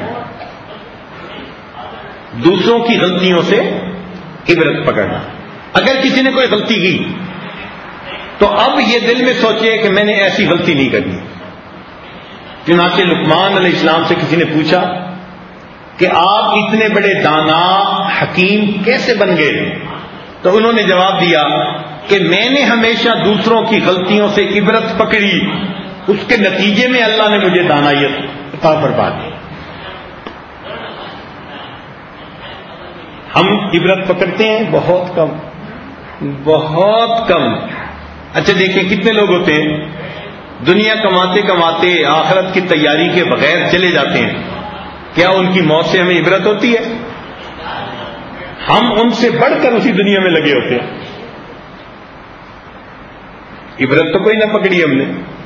دوسروں کی غلطیوں سے عبرت پکڑنا۔ اگر کسی نے کوئی غلطی کی تو اب یہ دل میں سوچے کہ میں نے ایسی غلطی نہیں کرنی۔ چنانچہ لقمان علیہ السلام سے کسی نے پوچھا کہ آپ اتنے بڑے دانا حکیم کیسے بن گئے؟ تو انہوں نے جواب دیا کہ میں نے ہمیشہ دوسروں کی غلطیوں سے عبرت پکڑی، اس کے نتیجے میں اللہ نے مجھے دانائیت عطا فرما دی۔ ہم عبرت پکڑتے ہیں بہت کم، بہت کم۔ اچھا دیکھیں کتنے لوگ ہوتے ہیں دنیا کماتے کماتے آخرت کی تیاری کے بغیر چلے جاتے ہیں، کیا ان کی موت سے ہمیں عبرت ہوتی ہے؟ ہم ان سے بڑھ کر اسی دنیا میں لگے ہوتے ہیں، عبرت تو کوئی نہ پکڑی ہم نے۔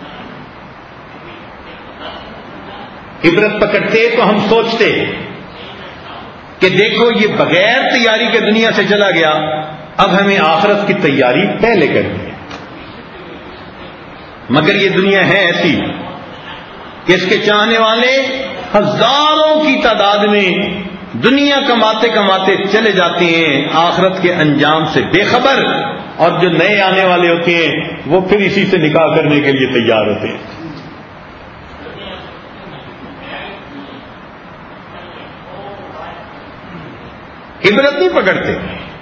عبرت پکڑتے تو ہم سوچتے کہ دیکھو یہ بغیر تیاری کے دنیا سے چلا گیا، اب ہمیں آخرت کی تیاری پہلے کرنی ہے۔ مگر یہ دنیا ہے ایسی کہ اس کے چاہنے والے ہزاروں کی تعداد میں دنیا کماتے کماتے چلے جاتے ہیں، آخرت کے انجام سے بے خبر، اور جو نئے آنے والے ہوتے ہیں وہ پھر اسی سے نکاح کرنے کے لیے تیار ہوتے ہیں۔ عبرت نہیں پکڑتے۔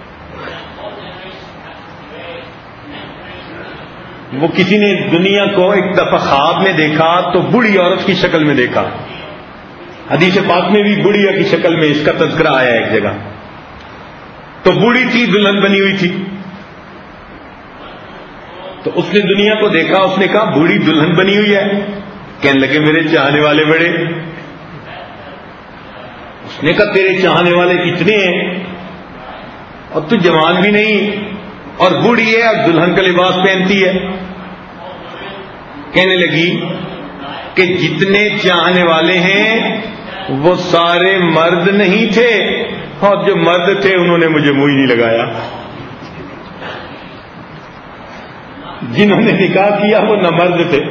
وہ کسی نے دنیا کو ایک دفعہ خواب میں دیکھا تو بوڑھی عورت کی شکل میں دیکھا، حدیث پاک میں بھی بڑھیا کی شکل میں اس کا تذکرہ آیا ایک جگہ۔ تو بوڑھی تھی، دلہن بنی ہوئی تھی، تو اس نے دنیا کو دیکھا، اس نے کہا بوڑھی دلہن بنی ہوئی ہے، کہنے لگے میرے چاہنے والے بڑے۔ اس نے کہا تیرے چاہنے والے کتنے ہیں اور تو جوان بھی نہیں، اور بوڑھی ہے اور دلہن کا لباس پہنتی ہے. کہنے لگی کہ جتنے چاہنے والے ہیں وہ سارے مرد نہیں تھے، اور جو مرد تھے انہوں نے مجھے منہ ہی نہیں لگایا. جنہوں نے نکاح کیا وہ نہ مرد تھے،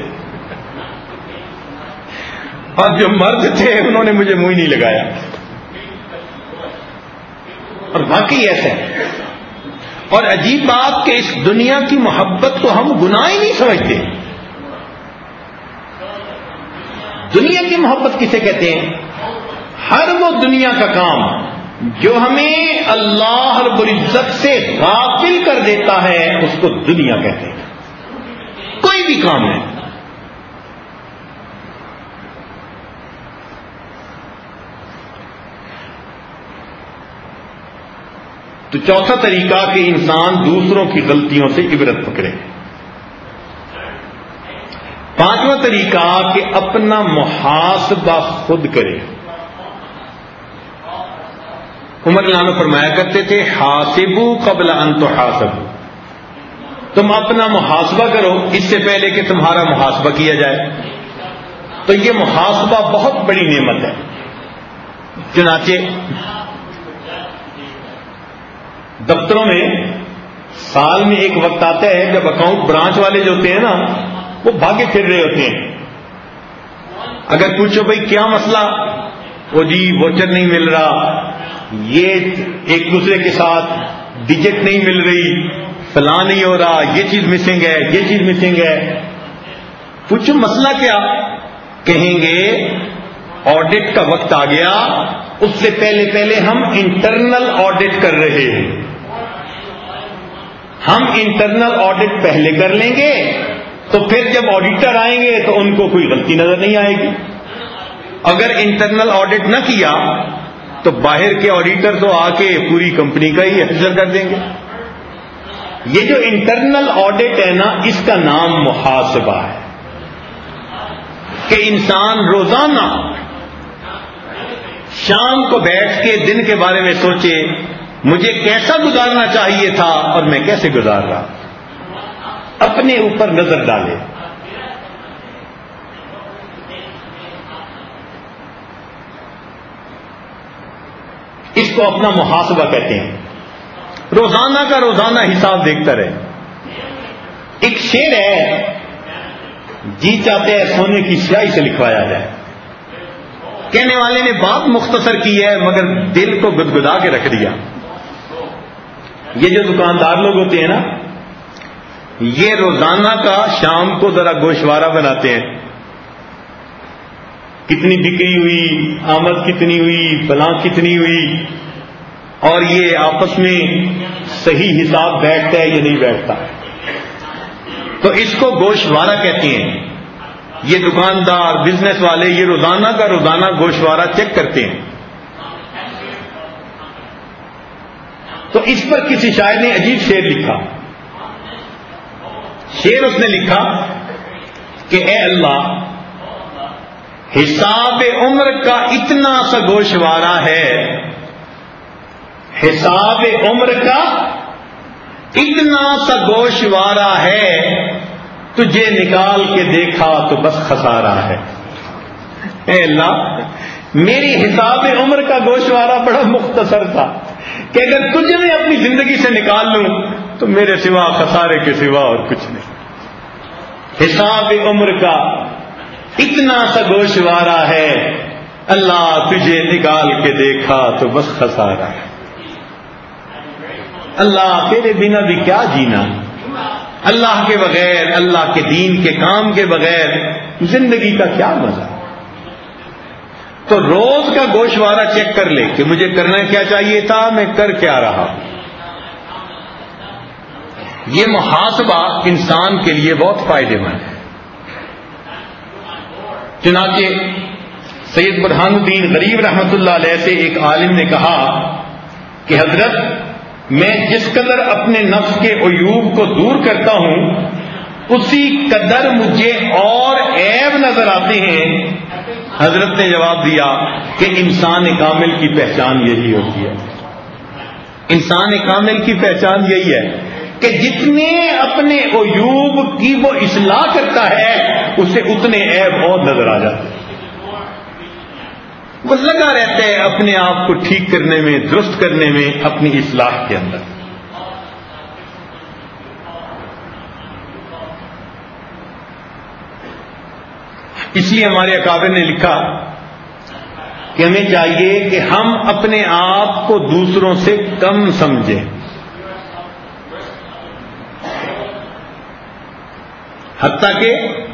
اور جو مرد تھے انہوں نے مجھے منہ ہی نہیں لگایا. اور واقعی ایسا ہے. اور عجیب بات کہ اس دنیا کی محبت کو ہم گناہ ہی نہیں سمجھتے. دنیا کی محبت کسے کہتے ہیں؟ ہر وہ دنیا کا کام جو ہمیں اللہ رب العزت سے غافل کر دیتا ہے اس کو دنیا کہتے ہیں. کوئی بھی کام ہے. تو چوتھا طریقہ کہ انسان دوسروں کی غلطیوں سے عبرت پکڑے. پانچواں طریقہ کہ اپنا محاسبہ خود کرے. عمر رضی اللہ عنہ فرمایا کرتے تھے حاسبو قبل ان تحاسبوا. تم اپنا محاسبہ کرو اس سے پہلے کہ تمہارا محاسبہ کیا جائے. تو یہ محاسبہ بہت بڑی نعمت ہے. چنانچہ دفتروں میں سال میں ایک وقت آتا ہے جب اکاؤنٹ برانچ والے جو ہوتے ہیں نا وہ بھاگے پھر رہے ہوتے ہیں. اگر پوچھو بھائی کیا مسئلہ، وہ جی ووچر نہیں مل رہا، یہ ایک دوسرے کے ساتھ ڈیجٹ نہیں مل رہی، فلاں نہیں ہو رہا، یہ چیز مسنگ ہے، یہ چیز مسنگ ہے. پوچھو مسئلہ کیا، کہیں گے آڈٹ کا وقت آ گیا، اس سے پہلے ہم انٹرنل آڈٹ کر رہے ہیں. ہم انٹرنل آڈٹ پہلے کر لیں گے تو پھر جب آڈیٹر آئیں گے تو ان کو کوئی غلطی نظر نہیں آئے گی. اگر انٹرنل آڈٹ نہ کیا تو باہر کے آڈیٹر تو آ کے پوری کمپنی کا ہی افسر کر دیں گے. یہ جو انٹرنل آڈٹ ہے نا اس کا نام محاسبہ ہے کہ انسان روزانہ شام کو بیٹھ کے دن کے بارے میں سوچے مجھے کیسا گزارنا چاہیے تھا اور میں کیسے گزار رہا. اپنے اوپر نظر ڈالے. اس کو اپنا محاسبہ کہتے ہیں. روزانہ کا روزانہ حساب دیکھتا رہے. ایک شعر ہے جی چاہتے ہیں سونے کی سیاہی سے لکھوایا جائے. کہنے والے نے بات مختصر کی ہے مگر دل کو گدگدا کے رکھ دیا. یہ جو دکاندار لوگ ہوتے ہیں نا یہ روزانہ کا شام کو ذرا گوشوارہ بناتے ہیں. کتنی بکری ہوئی، آمد کتنی ہوئی، فلاں کتنی ہوئی، اور یہ آپس میں صحیح حساب بیٹھتا ہے یا نہیں بیٹھتا. تو اس کو گوشوارہ کہتے ہیں. یہ دکاندار بزنس والے یہ روزانہ کا روزانہ گوشوارہ چیک کرتے ہیں. تو اس پر کسی شاعر نے عجیب شعر لکھا. شعر اس نے لکھا کہ اے اللہ حساب عمر کا اتنا سا گوشوارہ ہے، حساب عمر کا اتنا سا گوشوارہ ہے، تجھے نکال کے دیکھا تو بس خسارہ ہے. اے اللہ میری حساب عمر کا گوشوارہ بڑا مختصر تھا کہ اگر تجھے میں اپنی زندگی سے نکال لوں تو میرے سوا خسارے کے سوا اور کچھ نہیں. حساب عمر کا اتنا سا گوشوارہ ہے، اللہ تجھے نکال کے دیکھا تو بس خسارہ ہے. اللہ تیرے بنا بھی کیا جینا، اللہ کے بغیر، اللہ کے دین کے کام کے بغیر زندگی کا کیا مزہ. تو روز کا گوشوارہ چیک کر لے کہ مجھے کرنا کیا چاہیے تھا، میں کر کیا رہا. یہ محاسبہ انسان کے لیے بہت فائدے مند ہے. چنانچہ سید برہان الدین غریب رحمت اللہ علیہ سے ایک عالم نے کہا کہ حضرت میں جس قدر اپنے نفس کے عیوب کو دور کرتا ہوں اسی قدر مجھے اور عیب نظر آتے ہیں. حضرت نے جواب دیا کہ انسان کامل کی پہچان یہی ہوتی ہے. انسان کامل کی پہچان یہی ہے کہ جتنے اپنے عیوب کی وہ اصلاح کرتا ہے اسے اتنے عیب اور نظر آ جاتے ہیں. وہ لگا رہتا ہے اپنے آپ کو ٹھیک کرنے میں، درست کرنے میں، اپنی اصلاح کے اندر. اس لیے ہمارے اکابر نے لکھا کہ ہمیں چاہیے کہ ہم اپنے آپ کو دوسروں سے کم سمجھیں. حتیٰ کہ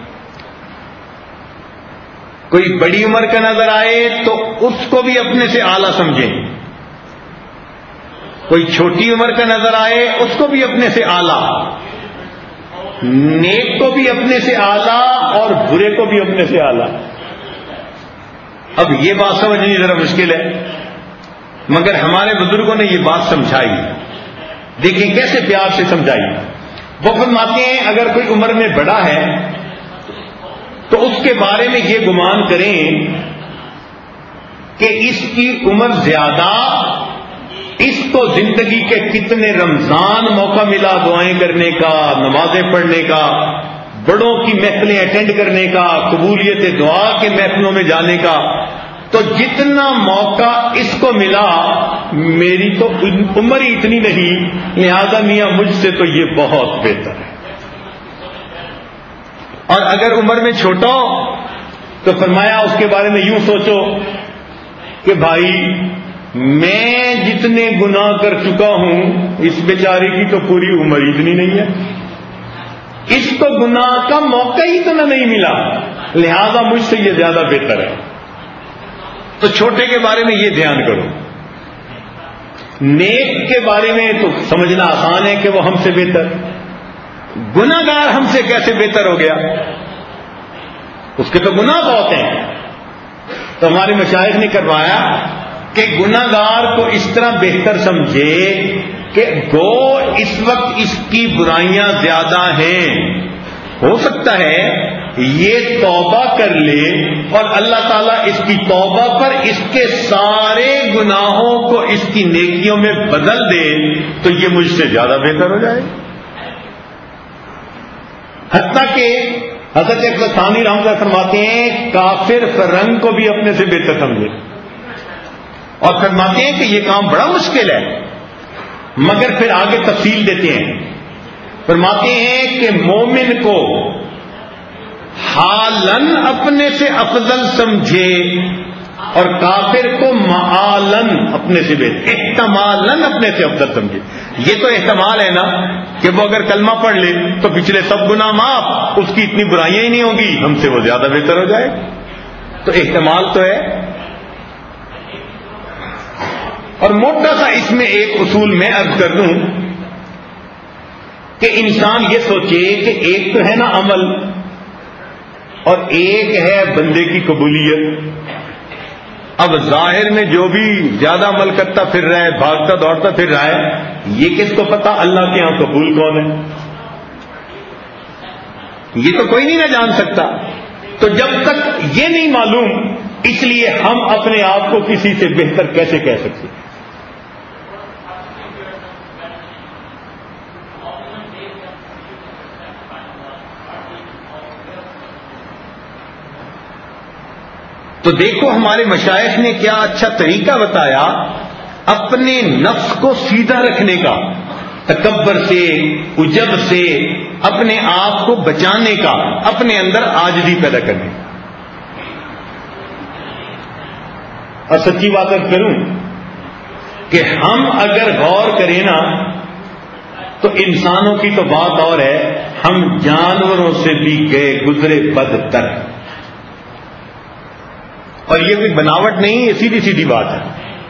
کوئی بڑی عمر کا نظر آئے تو اس کو بھی اپنے سے اعلیٰ سمجھیں، کوئی چھوٹی عمر کا نظر آئے اس کو بھی اپنے سے اعلیٰ، نیک کو بھی اپنے سے اعلیٰ اور برے کو بھی اپنے سے اعلیٰ. اب یہ بات سمجھنی ذرا مشکل ہے، مگر ہمارے بزرگوں نے یہ بات سمجھائی. دیکھیں کیسے پیار سے سمجھائی. وہ فرماتے ہیں اگر کوئی عمر میں بڑا ہے تو اس کے بارے میں یہ گمان کریں کہ اس کی عمر زیادہ، اس کو زندگی کے کتنے رمضان موقع ملا دعائیں کرنے کا، نمازیں پڑھنے کا، بڑوں کی محفلیں اٹینڈ کرنے کا، قبولیت دعا کے محفلوں میں جانے کا، تو جتنا موقع اس کو ملا میری تو عمر ہی اتنی نہیں، لہذا میاں مجھ سے تو یہ بہت بہتر ہے. اور اگر عمر میں چھوٹا ہو تو فرمایا اس کے بارے میں یوں سوچو کہ بھائی میں جتنے گناہ کر چکا ہوں اس بیچارے کی تو پوری عمر ہی اتنی نہیں ہے، اس کو گناہ کا موقع ہی اتنا نہیں ملا، لہذا مجھ سے یہ زیادہ بہتر ہے. تو چھوٹے کے بارے میں یہ دھیان کرو. نیک کے بارے میں تو سمجھنا آسان ہے کہ وہ ہم سے بہتر، گناہ گار ہم سے کیسے بہتر ہو گیا، اس کے تو گناہ بہت ہیں. تو ہمارے مشائخ نے کروایا کہ گناہ گار کو اس طرح بہتر سمجھے کہ گو اس وقت اس کی برائیاں زیادہ ہیں، ہو سکتا ہے یہ توبہ کر لے اور اللہ تعالیٰ اس کی توبہ پر اس کے سارے گناہوں کو اس کی نیکیوں میں بدل دے تو یہ مجھ سے زیادہ بہتر ہو جائے. حتیٰ کہ حضرت اقبال ثانی رحمۃ اللہ فرماتے ہیں کافر فرنگ کو بھی اپنے سے بہتر سمجھے، اور فرماتے ہیں کہ یہ کام بڑا مشکل ہے، مگر پھر آگے تفصیل دیتے ہیں. فرماتے ہیں کہ مومن کو حالن اپنے سے افضل سمجھے اور کافر کو معالن اپنے سے بہتر، احتمالن اپنے سے افضل سمجھے. یہ تو احتمال ہے نا کہ وہ اگر کلمہ پڑھ لے تو پچھلے سب گناہ معاف، اس کی اتنی برائیاں ہی نہیں ہوں گی، ہم سے وہ زیادہ بہتر ہو جائے. تو احتمال تو ہے. اور موٹا سا اس میں ایک اصول میں عرض کر دوں کہ انسان یہ سوچے کہ ایک تو ہے نا عمل اور ایک ہے بندے کی قبولیت. اب ظاہر میں جو بھی زیادہ عمل کرتا پھر رہا ہے، بھاگتا دوڑتا پھر رہا ہے، یہ کس کو پتا اللہ کے ہاں قبول کون ہے؟ یہ تو کوئی نہیں نہ جان سکتا. تو جب تک یہ نہیں معلوم، اس لیے ہم اپنے آپ کو کسی سے بہتر کیسے کہہ سکتے؟ تو دیکھو ہمارے مشائخ نے کیا اچھا طریقہ بتایا اپنے نفس کو سیدھا رکھنے کا، تکبر سے، عجب سے اپنے آپ کو بچانے کا، اپنے اندر عاجزی پیدا کرنے کا. اور سچی بات کروں کہ ہم اگر غور کریں نا تو انسانوں کی تو بات اور ہے، ہم جانوروں سے بھی گئے گزرے بدتر. اور یہ کوئی بناوٹ نہیں، یہ سیدھی سیدھی بات ہے.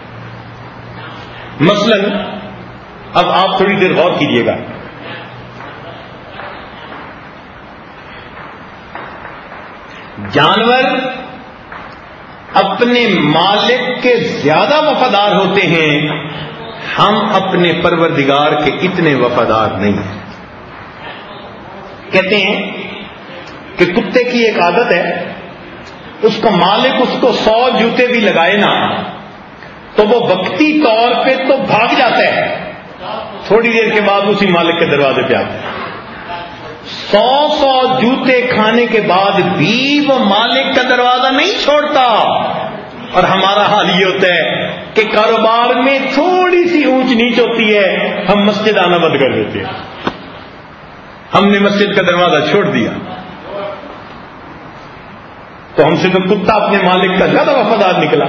مثلا اب آپ تھوڑی دیر غور کیجئے گا، جانور اپنے مالک کے زیادہ وفادار ہوتے ہیں، ہم اپنے پروردگار کے اتنے وفادار نہیں ہیں. کہتے ہیں کہ کتے کی ایک عادت ہے، اس کا مالک اس کو 100 جوتے بھی لگائے نا تو وہ وقتی طور پہ تو بھاگ جاتا ہے، تھوڑی دیر کے بعد اسی مالک کے دروازے پہ آتا ہے. 100 جوتے کھانے کے بعد بھی وہ مالک کا دروازہ نہیں چھوڑتا. اور ہمارا حال یہ ہوتا ہے کہ کاروبار میں تھوڑی سی اونچ نیچ ہوتی ہے، ہم مسجد آنا بند کر دیتے ہیں. ہم نے مسجد کا دروازہ چھوڑ دیا تو ہم سے تو کتا اپنے مالک کا زیادہ وفادار نکلا.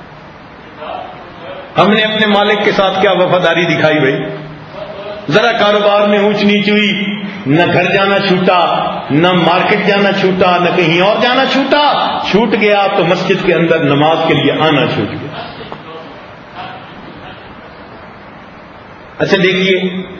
ہم نے اپنے مالک کے ساتھ کیا وفاداری دکھائی بھائی؟ ذرا کاروبار میں اونچ نیچ ہوئی، نہ گھر جانا چھوٹا، نہ مارکیٹ جانا چھوٹا، نہ کہیں اور جانا چھوٹا. چھوٹ گیا تو مسجد کے اندر نماز کے لیے آنا چھوٹ گیا. اچھا دیکھیے،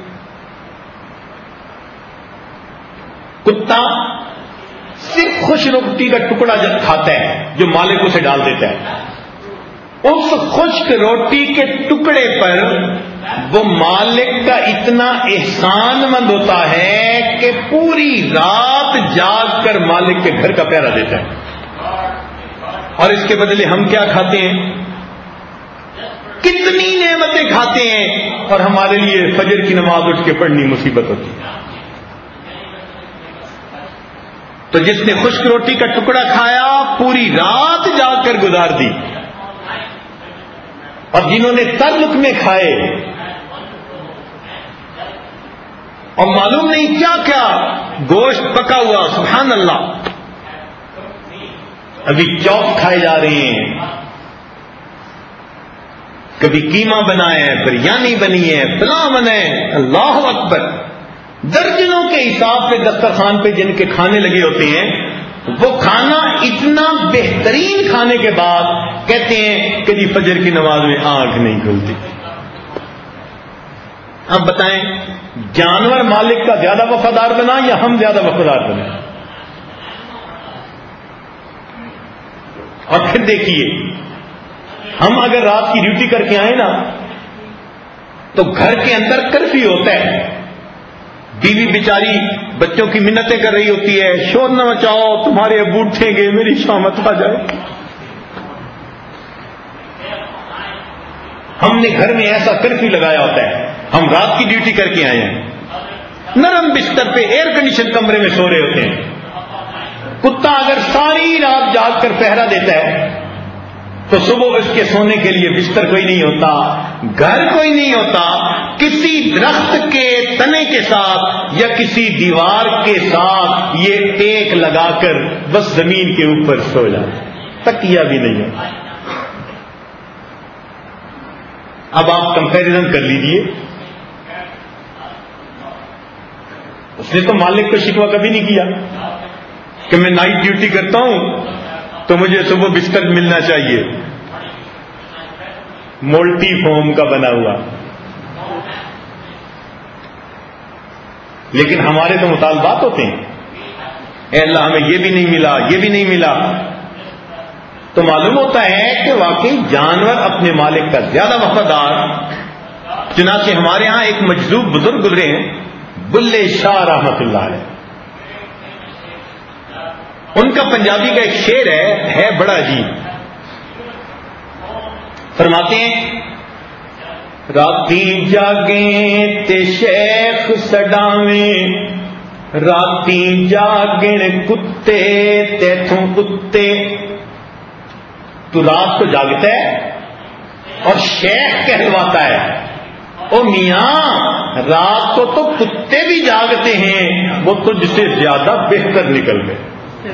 کتا صرف خوش روٹی کا ٹکڑا جب کھاتا ہے جو مالک اسے ڈال دیتا ہے، اس خشک روٹی کے ٹکڑے پر وہ مالک کا اتنا احسان مند ہوتا ہے کہ پوری رات جاگ کر مالک کے گھر کا پہرا دیتا ہے. اور اس کے بدلے ہم کیا کھاتے ہیں؟ کتنی نعمتیں کھاتے ہیں اور ہمارے لیے فجر کی نماز اٹھ کے پڑھنی مصیبت ہوتی ہے. تو جس نے خشک روٹی کا ٹکڑا کھایا پوری رات جاگ کر گزار دی، اور جنہوں نے تر لقمے کھائے اور معلوم نہیں کیا کیا گوشت پکا ہوا، سبحان اللہ، ابھی چوپ کھائے جا رہے ہیں، کبھی قیمہ بنا ہے، بریانی بنی ہے، فلاں بنا ہے، اللہ اکبر. درجنوں کے حساب سے دسترخوان پہ جن کے کھانے لگے ہوتے ہیں، وہ کھانا اتنا بہترین کھانے کے بعد کہتے ہیں کہ جی فجر کی نماز میں آنکھ نہیں کھلتی. اب بتائیں، جانور مالک کا زیادہ وفادار بنا یا ہم زیادہ وفادار بنے؟ اور پھر دیکھیے، ہم اگر رات کی ڈیوٹی کر کے آئیں نا تو گھر کے اندر کرفیو ہوتا ہے، بیوی بیچاری بچوں کی منتیں کر رہی ہوتی ہے، شور نہ مچاؤ، تمہارے ابو اٹھیں گے، میری شامت آ جائے. ہم نے گھر میں ایسا کرفیو لگایا ہوتا ہے، ہم رات کی ڈیوٹی کر کے آئے ہیں، نرم بستر پہ ایئر کنڈیشن کمرے میں سو رہے ہوتے ہیں. کتا اگر ساری رات جاگ کر پہرا دیتا ہے تو صبح اس کے سونے کے لیے بستر کوئی نہیں ہوتا، گھر کوئی نہیں ہوتا، کسی درخت کے تنے کے ساتھ یا کسی دیوار کے ساتھ یہ ٹیک لگا کر بس زمین کے اوپر سو جاتا، تکیہ بھی نہیں ہوتا. اب آپ کمپیریزن کر لیجئے، اس نے تو مالک کو شکوہ کبھی نہیں کیا کہ میں نائٹ ڈیوٹی کرتا ہوں تو مجھے صبح بستر ملنا چاہیے مولٹی فوم کا بنا ہوا. لیکن ہمارے تو مطالبات ہوتے ہیں، اے اللہ ہمیں یہ بھی نہیں ملا، یہ بھی نہیں ملا. تو معلوم ہوتا ہے کہ واقعی جانور اپنے مالک کا زیادہ وفادار. چنانچہ ہمارے ہاں ایک مجذوب بزرگ گزرے ہیں، بلے شاہ رحمت اللہ علیہ. ان کا پنجابی کا ایک شعر ہے بڑا عجیب. فرماتے ہیں، راتی جاگیں تے شیخ سڈاویں، راتی جاگن کتے تیتھوں کتے. تو رات کو جاگتا ہے اور شیخ کہلواتا ہے، او میاں رات کو تو کتے بھی جاگتے ہیں، وہ تجھ سے زیادہ بہتر نکل گئے.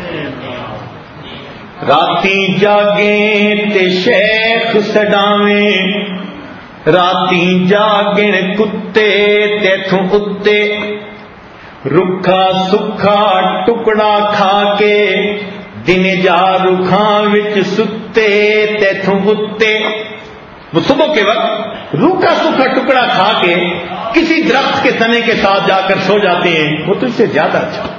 راتی جاگیں تے شیخ سڈاویں، راتی جاگن کتے تیتھوں کتے. رکھا سکھا ٹکڑا کھا کے دن جا رکھاں وچ ستے تیتھوں کتے. وہ صبح کے وقت روکھا سکھا ٹکڑا کھا کے کسی درخت کے تنے کے ساتھ جا کر سو جاتے ہیں، وہ تجھ سے زیادہ اچھا.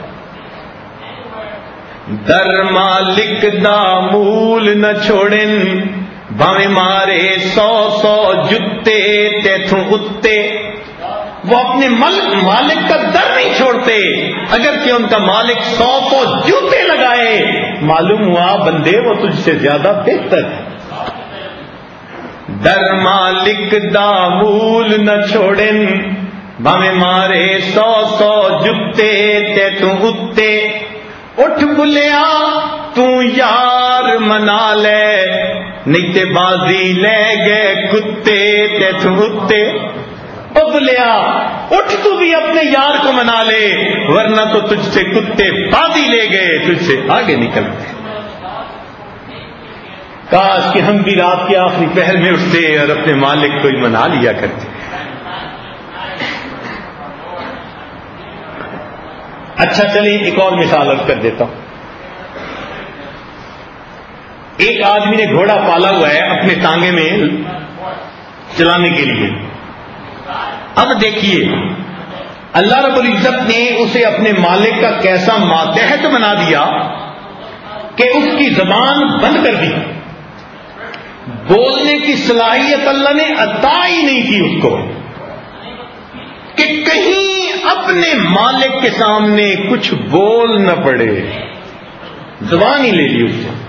در مالک دا مول نہ چھوڑن، بھاویں مارے 100 جتے تیتھوں اتے. وہ اپنے مالک کا در نہیں چھوڑتے اگرچہ ان کا مالک 100 جوتے لگائے. معلوم ہوا بندے وہ تجھ سے زیادہ بہتر ہے. در مالک دا مول نہ چھوڑن، بھاویں مارے 100 جتے تے تو اتے اٹھ بلیا تو یار منا لے نہیں تے بازی لے گئے کتے تے تو اتے او بلیا اٹھ تو بھی اپنے یار کو منا لے ورنہ تو تجھ سے کتے بازی لے گئے تجھ سے آگے نکل گئے. کاش کہ ہم بھی رات کے آخری پہر میں اٹھتے اور اپنے مالک کو ہی منا لیا کرتے. اچھا چلیے ایک اور مثال عرض کر دیتا ہوں. ایک آدمی نے گھوڑا پالا ہوا ہے اپنے ٹانگے میں چلانے کے لیے. اب دیکھیے اللہ رب العزت نے اسے اپنے مالک کا کیسا ماتحت بنا دیا کہ اس کی زبان بند کر دی. بولنے کی صلاحیت اللہ نے عطا ہی نہیں کی اس کو کہ کہیں اپنے مالک کے سامنے کچھ بول نہ پڑے. زبان ہی لے لی اس سے.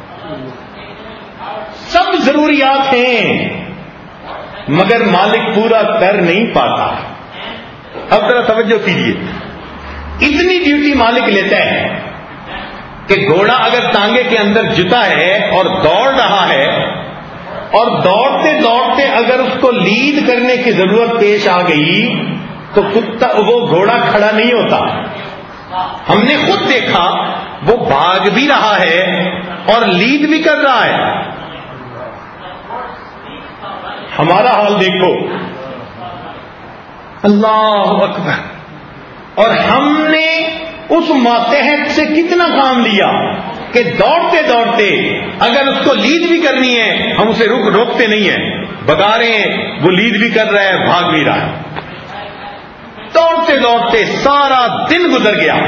سب ضروریات ہیں مگر مالک پورا کر نہیں پاتا. اب ذرا توجہ کیجیے. اتنی ڈیوٹی مالک لیتا ہے کہ گھوڑا اگر ٹانگے کے اندر جتا ہے اور دوڑ رہا ہے اور دوڑتے دوڑتے اگر اس کو لیڈ کرنے کی ضرورت پیش آ گئی تو وہ گھوڑا کھڑا نہیں ہوتا. ہم نے خود دیکھا وہ بھاگ بھی رہا ہے اور لیڈ بھی کر رہا ہے. ہمارا حال دیکھو. اللہ اکبر. اور ہم نے اس ماتحت سے کتنا کام لیا کہ دوڑتے دوڑتے اگر اس کو لیڈ بھی کرنی ہے ہم اسے روکتے نہیں ہیں, بگا رہے ہیں, وہ لیڈ بھی کر رہا ہے, بھاگ بھی رہا ہے. دوڑتے دوڑتے سارا دن گزر گیا,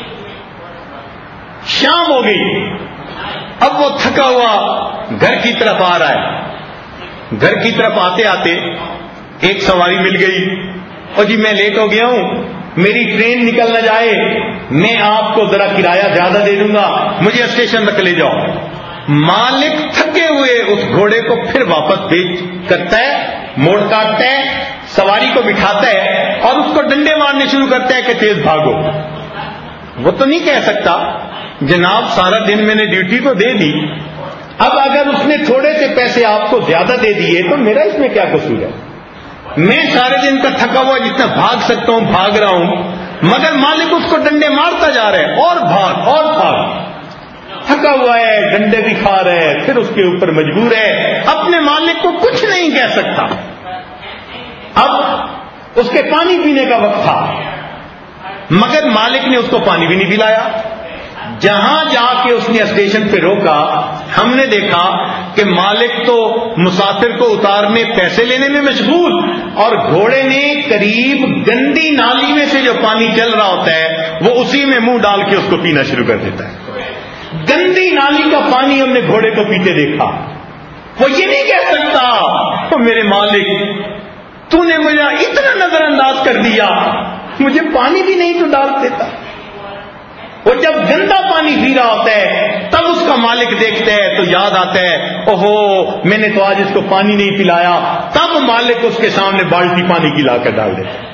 شام ہو گئی. اب وہ تھکا ہوا گھر کی طرف آ رہا ہے. گھر کی طرف آتے آتے ایک سواری مل گئی. اور جی میں لیٹ ہو گیا ہوں, میری ٹرین نکل نہ جائے, میں آپ کو ذرا کرایہ زیادہ دے دوں گا, مجھے اسٹیشن تک لے جاؤ. مالک تھکے ہوئے اس گھوڑے کو پھر واپس بھیج کرتا ہے, موڑ کاٹتا ہے, سواری کو بٹھاتا ہے اور اس کو ڈنڈے مارنے شروع کرتا ہے کہ تیز بھاگو. وہ تو نہیں کہہ سکتا جناب سارا دن میں نے ڈیوٹی تو دے دی, اب اگر اس نے تھوڑے سے پیسے آپ کو زیادہ دے دیے تو میرا اس میں کیا قصور ہے. میں سارے دن کا تھکا ہوا جتنا بھاگ سکتا ہوں بھاگ رہا ہوں, مگر مالک اس کو ڈنڈے مارتا جا رہا ہے اور بھاگ اور بھاگ. تھکا ہوا ہے, ڈنڈے بھی کھا رہا ہے, پھر اس کے اوپر مجبور ہے, اپنے مالک کو کچھ نہیں کہہ سکتا. اب اس کے پانی پینے کا وقت تھا مگر مالک نے اس کو پانی بھی نہیں پلایا. جہاں جا کے اس نے اسٹیشن پہ روکا ہم نے دیکھا کہ مالک تو مسافر کو اتارنے پیسے لینے میں مشغول, اور گھوڑے نے قریب گندی نالی میں سے جو پانی چل رہا ہوتا ہے وہ اسی میں منہ ڈال کے اس کو پینا شروع کر دیتا ہے. گندی نالی کا پانی ہم نے گھوڑے کو پیتے دیکھا. وہ یہ نہیں کہہ سکتا تو میرے مالک تو نے مجھے اتنا نظر انداز کر دیا, مجھے پانی بھی نہیں تو ڈال دیتا. وہ جب گندا پانی پی رہا ہوتا ہے تب اس کا مالک دیکھتا ہے تو یاد آتا ہے اوہو میں نے تو آج اس کو پانی نہیں پلایا. تب مالک اس کے سامنے بالٹی پانی کی لا کر ڈال دیتا ہے.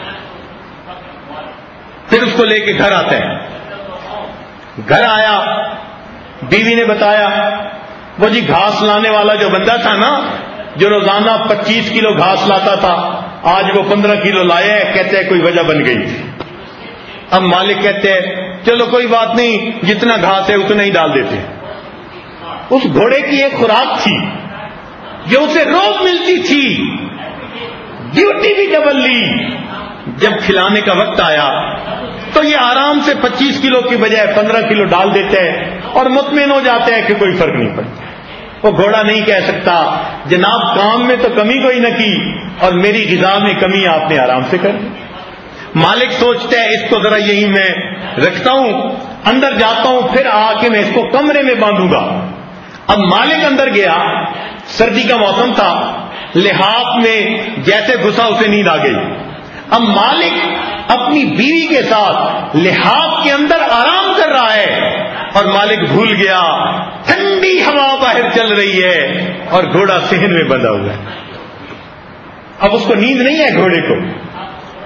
پھر اس کو لے کے گھر آتا ہے. گھر آیا, بیوی نے بتایا وہ جی گھاس لانے والا جو بندہ تھا نا جو روزانہ 25 کلو گھاس لاتا تھا آج وہ 15 کلو لایا ہے, کہتے ہیں کوئی وجہ بن گئی. اب مالک کہتے ہیں چلو کوئی بات نہیں, جتنا گھاس ہے اتنا ہی ڈال دیتے. اس گھوڑے کی ایک خوراک تھی جو اسے روز ملتی تھی, ڈیوٹی بھی ڈبل لی. جب کھلانے کا وقت آیا تو یہ آرام سے 25 کلو کی بجائے 15 کلو ڈال دیتے ہیں اور مطمئن ہو جاتے ہیں کہ کوئی فرق نہیں پڑتا. وہ گھوڑا نہیں کہہ سکتا جناب کام میں تو کمی کوئی نہ کی اور میری غذا میں کمی آپ نے آرام سے کر دی. مالک سوچتا ہے اس کو ذرا یہی میں رکھتا ہوں, اندر جاتا ہوں, پھر آ کے میں اس کو کمرے میں باندھوں گا. اب مالک اندر گیا, سردی کا موسم تھا, لحاف میں جیسے گھسا اسے نیند آ گئی. اب مالک اپنی بیوی کے ساتھ لحاف کے اندر آرام کر رہا ہے اور مالک بھول گیا ٹھنڈی ہوا باہر چل رہی ہے اور گھوڑا صحن میں بندھا ہوا ہے. اب اس کو نیند نہیں ہے گھوڑے کو,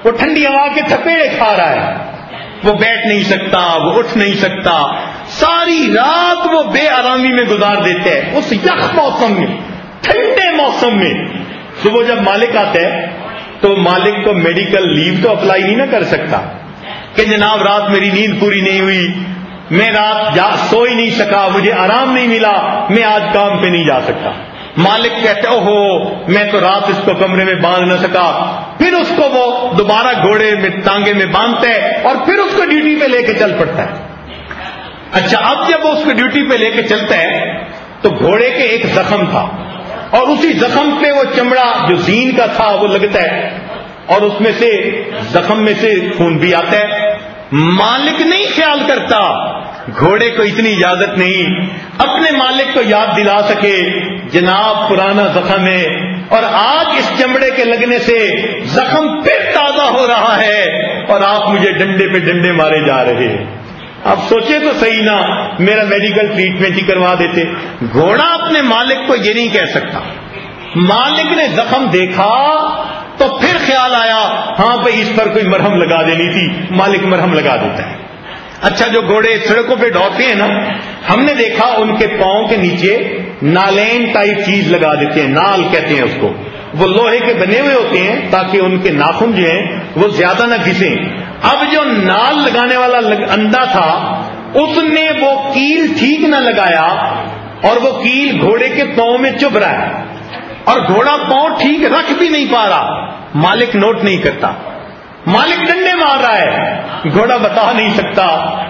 وہ ٹھنڈی ہوا کے تھپیڑے کھا رہا ہے، وہ بیٹھ نہیں سکتا، وہ اٹھ نہیں سکتا، ساری رات وہ بے آرامی میں گزار دیتا ہے اس یخ موسم میں، ٹھنڈے موسم میں۔ صبح جب مالک آتا ہے تو مالک کو میڈیکل لیو تو اپلائی نہیں نہ کر سکتا کہ جناب رات میری نیند پوری نہیں ہوئی، میں رات سو ہی نہیں سکا، مجھے آرام نہیں ملا، میں آج کام پہ نہیں جا سکتا۔ مالک کہتے اوہو میں تو رات اس کو کمرے میں باندھ نہ سکا، پھر اس کو وہ دوبارہ گھوڑے میں ٹانگے میں باندھتا ہے اور پھر اس کو ڈیوٹی پہ لے کے چل پڑتا ہے۔ اچھا اب جب وہ اس کو ڈیوٹی پہ لے کے چلتا ہے تو گھوڑے کے ایک زخم تھا اور اسی زخم پہ وہ چمڑا جو زین کا تھا وہ لگتا ہے اور اس میں سے زخم میں سے خون بھی آتا ہے۔ مالک نہیں خیال کرتا، گھوڑے کو اتنی اجازت نہیں اپنے مالک کو یاد دلا سکے جناب پرانا زخم ہے اور آج اس چمڑے کے لگنے سے زخم پھر تازہ ہو رہا ہے اور آپ مجھے ڈنڈے پہ ڈنڈے مارے جا رہے ہیں۔ آپ سوچیں تو صحیح نا، میرا میڈیکل ٹریٹمنٹ ہی کروا دیتے۔ گھوڑا اپنے مالک کو یہ نہیں کہہ سکتا۔ مالک نے زخم دیکھا تو پھر خیال آیا ہاں بھائی اس پر کوئی مرہم لگا دینی تھی، مالک مرہم لگا دیتا ہے۔ اچھا جو گھوڑے سڑکوں پہ دوڑتے ہیں نا، ہم نے دیکھا ان کے پاؤں کے نیچے نالین ٹائپ چیز لگا دیتے ہیں، نال کہتے ہیں اس کو، وہ لوہے کے بنے ہوئے ہوتے ہیں تاکہ ان کے ناخن جو ہیں وہ زیادہ نہ گھسیں۔ اب جو نال لگانے والا اندھا تھا اس نے وہ کیل ٹھیک نہ لگایا اور وہ کیل گھوڑے کے پاؤں میں چبھ رہا ہے اور گھوڑا پاؤں ٹھیک رکھ بھی نہیں پا رہا، مالک نوٹ نہیں کرتا، مالک ڈنڈے مار رہا ہے، گھوڑا بتا نہیں سکتا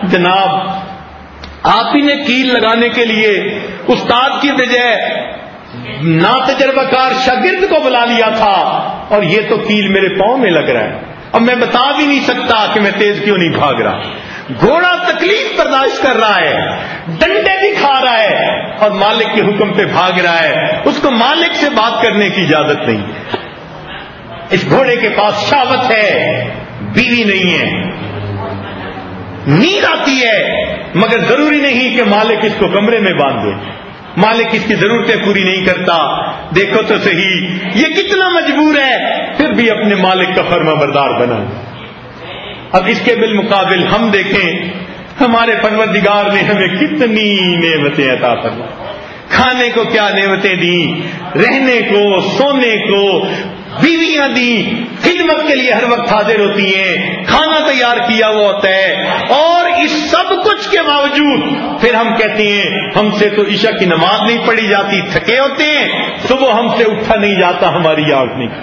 جناب آپ ہی نے کیل لگانے کے لیے استاد کی بجائے ناتجربہ کار شاگرد کو بلا لیا تھا اور یہ تو کیل میرے پاؤں میں لگ رہا ہے، اب میں بتا بھی نہیں سکتا کہ میں تیز کیوں نہیں بھاگ رہا۔ گھوڑا تکلیف برداشت کر رہا ہے، ڈنڈے بھی کھا رہا ہے اور مالک کے حکم پہ بھاگ رہا ہے، اس کو مالک سے بات کرنے کی اجازت نہیں ہے۔ اس گھوڑے کے پاس شہوت ہے، بیوی نہیں ہے، نیند آتی ہے مگر ضروری نہیں کہ مالک اس کو کمرے میں باندھ دے، مالک اس کی ضرورتیں پوری نہیں کرتا۔ دیکھو تو صحیح یہ کتنا مجبور ہے پھر بھی اپنے مالک کا فرما بردار بنا۔ اب اس کے بالمقابل ہم دیکھیں ہمارے پروردگار نے ہمیں کتنی نعمتیں عطا فرمائیں، کھانے کو کیا نعمتیں دی، رہنے کو، سونے کو، بیویاں دی، خدمت کے لیے ہر وقت حاضر ہوتی ہیں، کھانا تیار کیا ہوا ہوتا ہے، اور اس سب کچھ کے باوجود پھر ہم کہتے ہیں ہم سے تو عشاء کی نماز نہیں پڑھی جاتی، تھکے ہوتے ہیں، صبح ہم سے اٹھا نہیں جاتا، ہماری آنکھ نہیں۔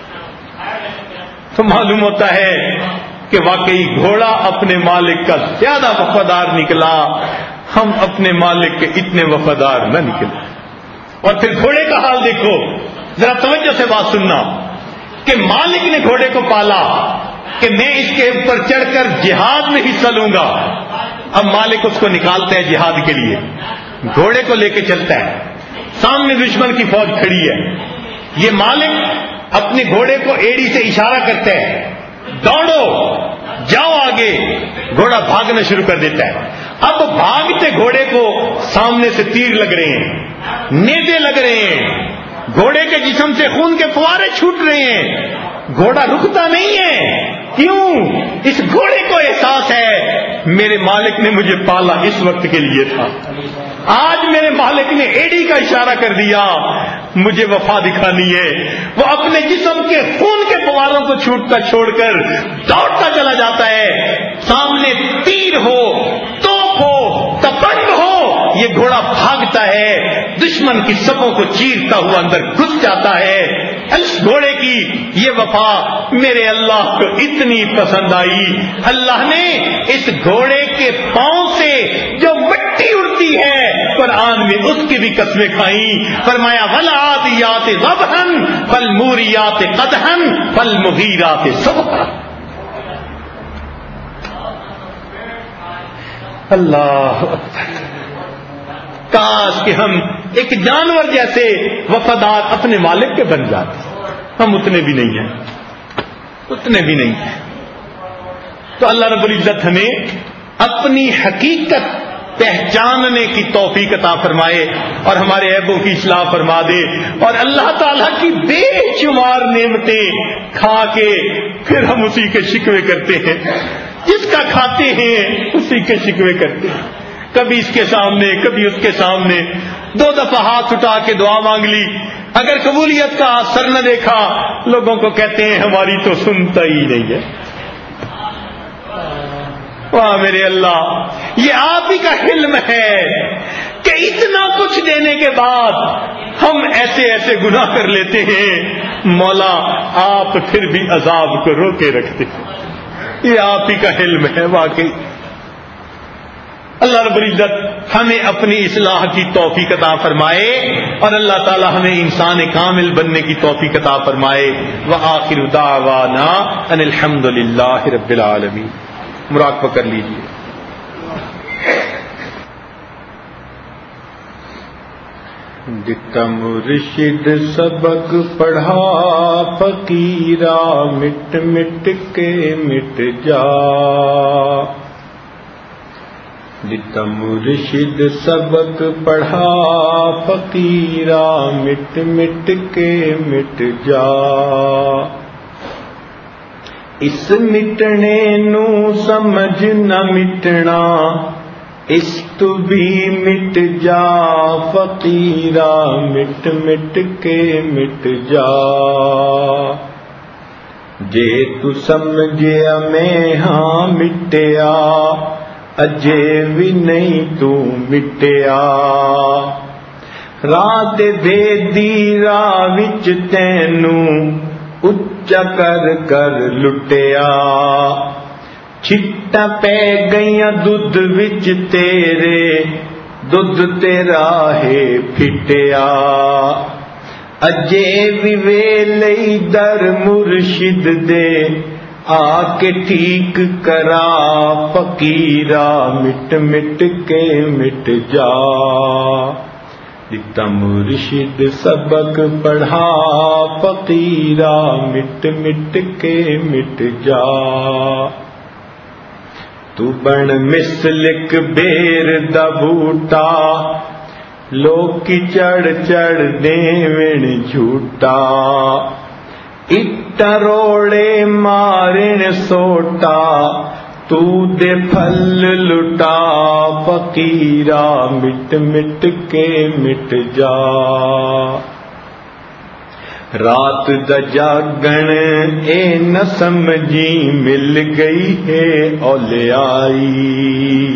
تو معلوم ہوتا ہے کہ واقعی گھوڑا اپنے مالک کا زیادہ وفادار نکلا، ہم اپنے مالک کے اتنے وفادار نہ نکلے۔ اور پھر گھوڑے کا حال دیکھو، ذرا توجہ سے بات سننا کہ مالک نے گھوڑے کو پالا کہ میں اس کے اوپر چڑھ کر جہاد میں حصہ لوں گا۔ اب مالک اس کو نکالتا ہے جہاد کے لیے، گھوڑے کو لے کے چلتا ہے، سامنے دشمن کی فوج کھڑی ہے، یہ مالک اپنے گھوڑے کو ایڑی سے اشارہ کرتا ہے دوڑو جاؤ آگے، گھوڑا بھاگنا شروع کر دیتا ہے۔ اب بھاگتے گھوڑے کو سامنے سے تیر لگ رہے ہیں، نیزے لگ رہے ہیں، گھوڑے کے جسم سے خون کے فوارے چھوٹ رہے ہیں، گھوڑا رکتا نہیں ہے۔ کیوں؟ اس گھوڑے کو احساس ہے میرے مالک نے مجھے پالا اس وقت کے لیے تھا، آج میرے مالک نے ایڑی کا اشارہ کر دیا، مجھے وفا دکھانی ہے۔ وہ اپنے جسم کے خون کے فواروں کو چھوڑ کر دوڑتا چلا جاتا ہے، سامنے تیر ہو، توپ ہو، تپنگ ہو، یہ گھوڑا بھاگتا ہے، دشمن کی صفوں کو چیرتا ہوا اندر گھس جاتا ہے۔ اس گھوڑے کی یہ وفا میرے اللہ کو اتنی پسند آئی، اللہ نے اس گھوڑے کے پاؤں سے جو مٹی اڑتی ہے قرآن میں اس کی بھی قسمیں کھائیں، فرمایا والعادیات ضبحا فالموریات قدحا فالمغیرات صبحا۔ اللہ اکبر، کاش کہ ہم ایک جانور جیسے وفادار اپنے مالک کے بن جاتے، ہم اتنے بھی نہیں ہیں، اتنے بھی نہیں ہیں۔ تو اللہ رب العزت ہمیں اپنی حقیقت پہچاننے کی توفیق عطا فرمائے اور ہمارے عیبوں کی اصلاح فرما دے، اور اللہ تعالیٰ کی بے شمار نعمتیں کھا کے پھر ہم اسی کے شکوے کرتے ہیں، جس کا کھاتے ہیں اسی کے شکوے کرتے ہیں، کبھی اس کے سامنے کبھی اس کے سامنے، 2 دفعہ ہاتھ اٹھا کے دعا مانگ لی، اگر قبولیت کا اثر نہ دیکھا لوگوں کو کہتے ہیں ہماری تو سنتا ہی نہیں ہے۔ واہ میرے اللہ، یہ آپ ہی کا حلم ہے کہ اتنا کچھ دینے کے بعد ہم ایسے ایسے گناہ کر لیتے ہیں، مولا آپ پھر بھی عذاب کو روکے رکھتے ہیں، یہ آپ ہی کا حلم ہے واقعی۔ اللہ رب العزت ہمیں اپنی اصلاح کی توفیق عطا فرمائے، اور اللہ تعالی ہمیں انسان کامل بننے کی توفیق عطا فرمائے۔ وآخر دعوانا ان الحمد للہ رب العالمین۔ مراقبہ کر لیجیے۔ دتا مرشد سبق پڑھا فقیرا، مٹ مٹ کے مٹ جا۔ دتا مرشد سبق پڑھا فقیرا، مٹ مٹ کے مٹ جا۔ اس مٹنے نو سمجھ نہ مٹنا، اس تو بھی مٹ جا فقیرا، مٹ مٹ کے مٹ جا۔ جے تو سمجھیا میں ہاں مٹیا، اجے بھی نہیں تو مٹیا۔ رات بھیدی راہ وچ تینوں اچا کر کر لٹیا۔ چھٹا پہ گئیاں دودھ وچ تیرے، دودھ تیرا ہے پھٹیا۔ اجے بھی ویلئی در مرشد دے، آ کے ٹھیک کرا فقیرا، مٹ مٹ کے مٹ جا۔ دتا مرشد سبق پڑھا فقیرا، مٹ مٹ کے مٹ جا۔ تو بن مسلک بیر دا بوٹا، لوکی چڑھ چڑھ دیوین جھوٹا۔ اٹا روڑے مارن سوٹا، تو دے پھل لٹا فقیرا، مٹ مٹ کے مٹ جا۔ رات دا جاگن اے نہ سمجھی، مل گئی ہے اولیائی۔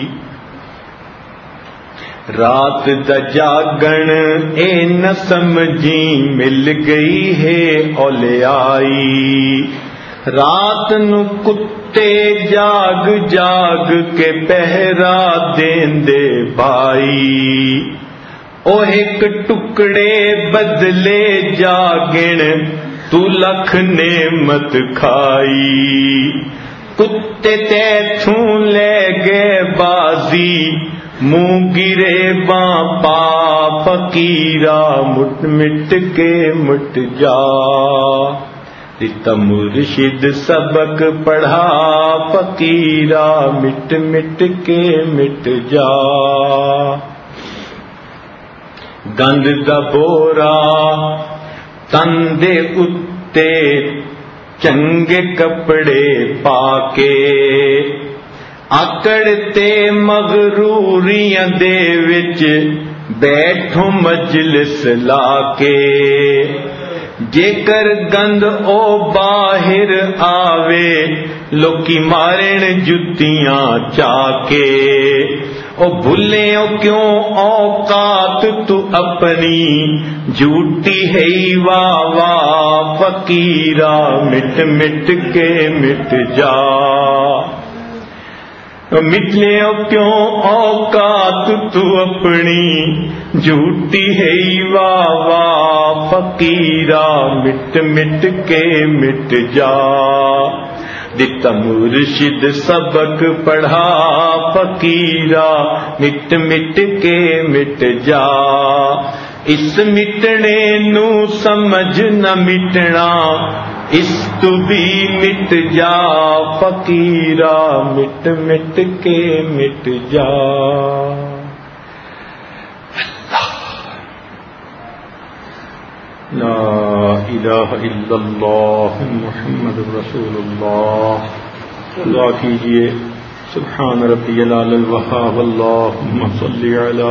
رات دا جاگن اے نہ سمجھی، مل گئی ہے اولیائی۔ رات نو کتے جاگ جاگ کے پہرا دیندے بھائی، او ایک ٹکڑے بدلے جاگن، تو لکھ نعمت کھائی۔ کتے تیتھوں لے گئے بازی، منہ گرے باں پا فقیرا، مٹ مٹ کے مٹ جا۔ دتا مرشد سبق پڑھا فقیرا، مٹ مٹ کے مٹ جا۔ گند دا بورا تن دے اتے، چنگے کپڑے پا کے، آکڑ تے مغروریاں دے وچ بیٹھو مجلس لا کے۔ جے کر گند او باہر آوے، لوکی مارن جتیاں چاکے۔ او بھولے او کیوں اوقات تو اپنی، جھوٹی ہے واہ واہ فقیرا، مٹ مٹ کے مٹ جا۔ مٹلے او کیوں اوقات تو اپنی، جھوٹی ہے واہ واہ فقیرا، مٹ مٹ کے مٹ جا۔ دتا مرشد سبق پڑھا فقیرا، مٹ مٹ کے مٹ جا۔ اس مٹنے نو سمجھ نہ مٹنا، اس تو بھی مٹ جا فقیرا، مٹ مٹ کے مٹ جا۔ لا الہ الا اللہ محمد رسول اللہ. دعا کیجیے سبحان ربی الاعلی الوہاب اللہم صلی علی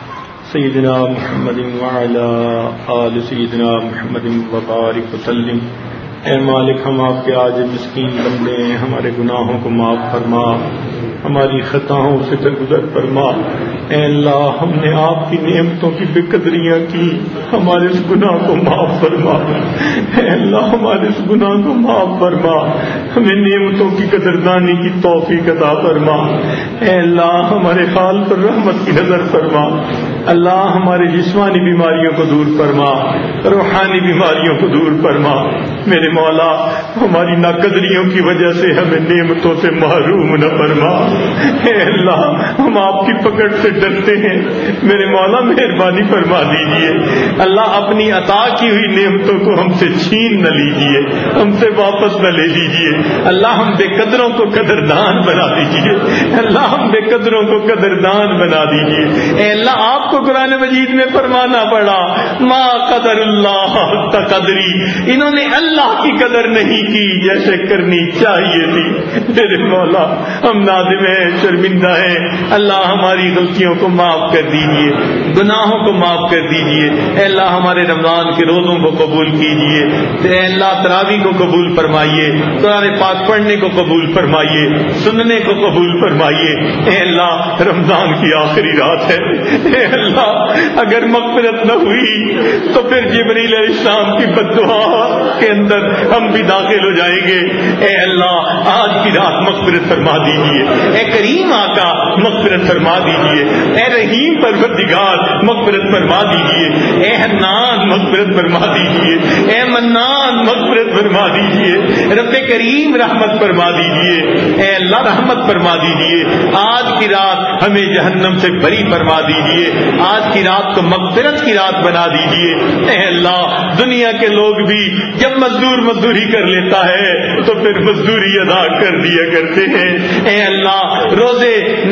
سیدنا محمد وعلی آل سیدنا محمد وبارک وسلم. اے مالک ہم آپ کے آج مسکین بندے ہیں، ہمارے گناہوں کو معاف فرما، ہماری خطاؤں سے درگزر فرما. اے اللہ ہم نے آپ کی نعمتوں کی بے قدریاں کی، ہمارے اس گناہ کو معاف فرما. اے اللہ ہمارے اس گناہ کو معاف فرما، ہمیں نعمتوں کی قدردانی کی توفیق عطا فرما. اے اللہ ہمارے حال پر رحمت کی نظر فرما. اللہ ہمارے جسمانی بیماریوں کو دور فرما، روحانی بیماریوں کو دور فرما. میرے مولا ہماری ناقدریوں کی وجہ سے ہمیں نعمتوں سے محروم نہ فرما. اے اللہ ہم آپ کی پکڑ سے ڈرتے ہیں، میرے مولا مہربانی فرما دیجیے. اللہ اپنی عطا کی ہوئی نعمتوں کو ہم سے چھین نہ لیجیے، ہم سے واپس نہ لے لیجیے. اللہ ہم بے قدروں کو قدردان بنا دیجیے. اللہ ہم بے قدروں کو قدردان بنا دیجیے. اے اللہ آپ کو قرآن مجید میں فرمانا پڑا ما قدر اللہ حق قدری، انہوں نے اللہ کی قدر نہیں کی جیسے کرنی چاہیے تھی. میرے مولا ہم نادم ہیں، شرمندہ ہیں. اللہ ہماری غلطیوں کو معاف کر دیجیے، گناہوں کو معاف کر دیجیے. اے اللہ ہمارے رمضان کے روزوں کو قبول کیجیے. اے اللہ تراویح کو قبول فرمائیے، قرآن پاک پڑھنے کو قبول فرمائیے، سننے کو قبول فرمائیے. اے اللہ رمضان کی آخری رات ہے. اے اللہ اگر مغفرت نہ ہوئی تو پھر جبریل علیہ السلام کی بددعا کے اندر ہم بھی داخل ہو جائیں گے. اے اللہ آج کی رات مغفرت فرما دیجیے. اے کریم آقا مغفرت فرما دیجیے. اے رحیم پروردگار مغفرت فرما دیجیے. اے حنان مغفرت فرما دیجیے. اے منان مغفرت فرما دیجیے. رب کریم رحمت فرما دیجیے. اے اللہ رحمت فرما دیجیے. آج کی رات ہمیں جہنم سے بری فرما دیجیے. آج کی رات کو مغفرت کی رات بنا دیجیے. اے اللہ دنیا کے لوگ بھی جب مزدوری کر لیتا ہے تو پھر مزدوری ادا کر دیا کرتے ہیں. اے اللہ روزے،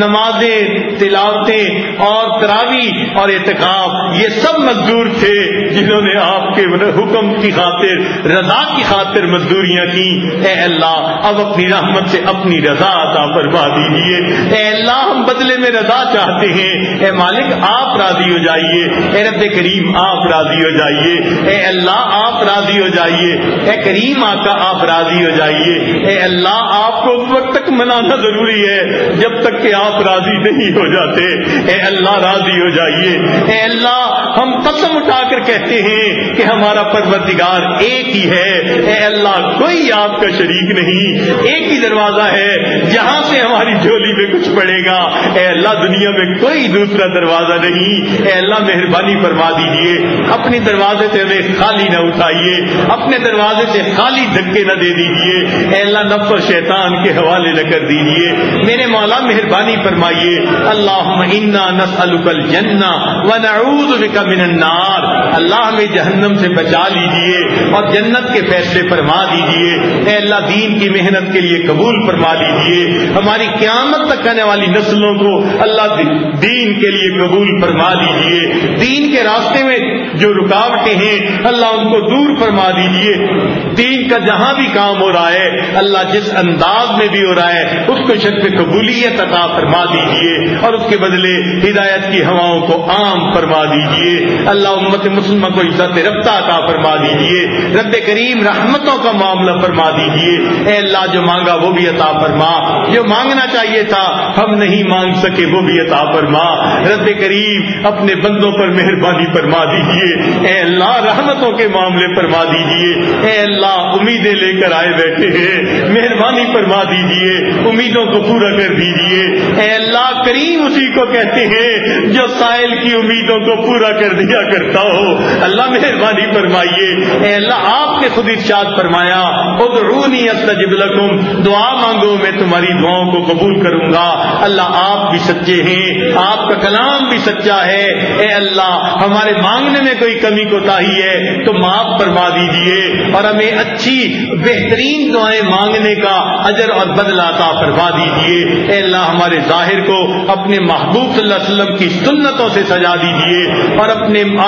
نمازیں، تلاوتیں اور تراویح اور اعتکاف یہ سب مزدور تھے جنہوں نے آپ کے حکم کی خاطر، رضا کی خاطر مزدوریاں کی. اے اللہ اب اپنی رحمت سے اپنی رضا عطا فرما دیجیے. اے اللہ ہم بدلے میں رضا چاہتے ہیں. اے مالک آپ راضی ہو جائیے. اے رب کریم آپ راضی ہو جائیے. اے اللہ آپ راضی ہو جائیے. اے کریم آقا آپ راضی ہو جائیے. اے اللہ آپ کو اس وقت تک منانا ضروری ہے جب تک کہ آپ راضی نہیں ہو جاتے. اے اللہ راضی ہو جائیے. اے اللہ ہم قسم اٹھا کر کہتے ہیں کہ ہمارا پروردگار ایک ہی ہے. اے اللہ کوئی آپ کا شریک نہیں. ایک ہی دروازہ ہے جہاں سے ہماری جھولی میں کچھ پڑے گا. اے اللہ دنیا میں کوئی دوسرا دروازہ نہیں. اے اللہ مہربانی فرما دیجیے. اپنے دروازے سے ہمیں خالی نہ اٹھائیے، اپنے دروازے سے خالی دھکے نہ دے دیجیے. اے اللہ نفس اور شیطان کے حوالے نہ کر دیجیے. میرے مولا مہربانی فرمائیے. اللہم انا نسألک الجنہ ونعوذ بک من النار. اللہ ہمیں جہنم سے بچا لیجیے اور جنت کے فیصلے فرما دیجیے. اے اللہ دین کی محنت کے لیے قبول فرما لیجیے. ہماری قیامت تک آنے والی نسلوں کو اللہ دین کے لیے قبول فرما دیجیے. دین کے راستے میں جو رکاوٹیں ہیں اللہ ان کو دور فرما دیجیے. دین کا جہاں بھی کام ہو رہا ہے اللہ جس انداز میں بھی ہو رہا ہے اس کو شرف قبولیت عطا فرما دیجیے اور اس کے بدلے ہدایت کی ہواؤں کو عام فرما دیجیے. اللہ امت مسلمہ کو عزت رفتہ عطا فرما دیجیے. رب کریم رحمتوں کا معاملہ فرما دیجیے. اے اللہ جو مانگا وہ بھی عطا فرما، جو مانگنا چاہیے تھا ہم نہیں مانگ سکے وہ بھی عطا فرما. رب کریم اپنے بندوں پر مہربانی فرما دیجیے. اے اللہ رحمتوں کے معاملے فرما دیجیے. اے اللہ امیدیں لے کر آئے بیٹھے ہیں، مہربانی فرما دیجیے، امیدوں کو پورا کر دیجیے. اے اللہ کریم اسی کو کہتے ہیں جو سائل کی امیدوں کو پورا کر دیا کرتا ہو. اللہ مہربانی فرمائیے. اے اللہ آپ نے خود ارشاد فرمایا ادعونی استجب لکم، دعا مانگو میں تمہاری دعاؤں کو قبول کروں گا. اللہ آپ بھی سچے ہیں، آپ کا کلام بھی سچا ہے. اے اللہ ہمارے مانگنے میں کوئی کمی کوتاہی ہے تو معاف فرما دیجیے اور ہمیں اچھی بہترین دعائیں مانگنے کا اجر اور بدلہ عطا فرما دیجیے. اے اللہ ہمارے ظاہر کو اپنے محبوب صلی اللہ علیہ وسلم کی سنتوں سے سجا دیجیے اور اپنے اور اللہ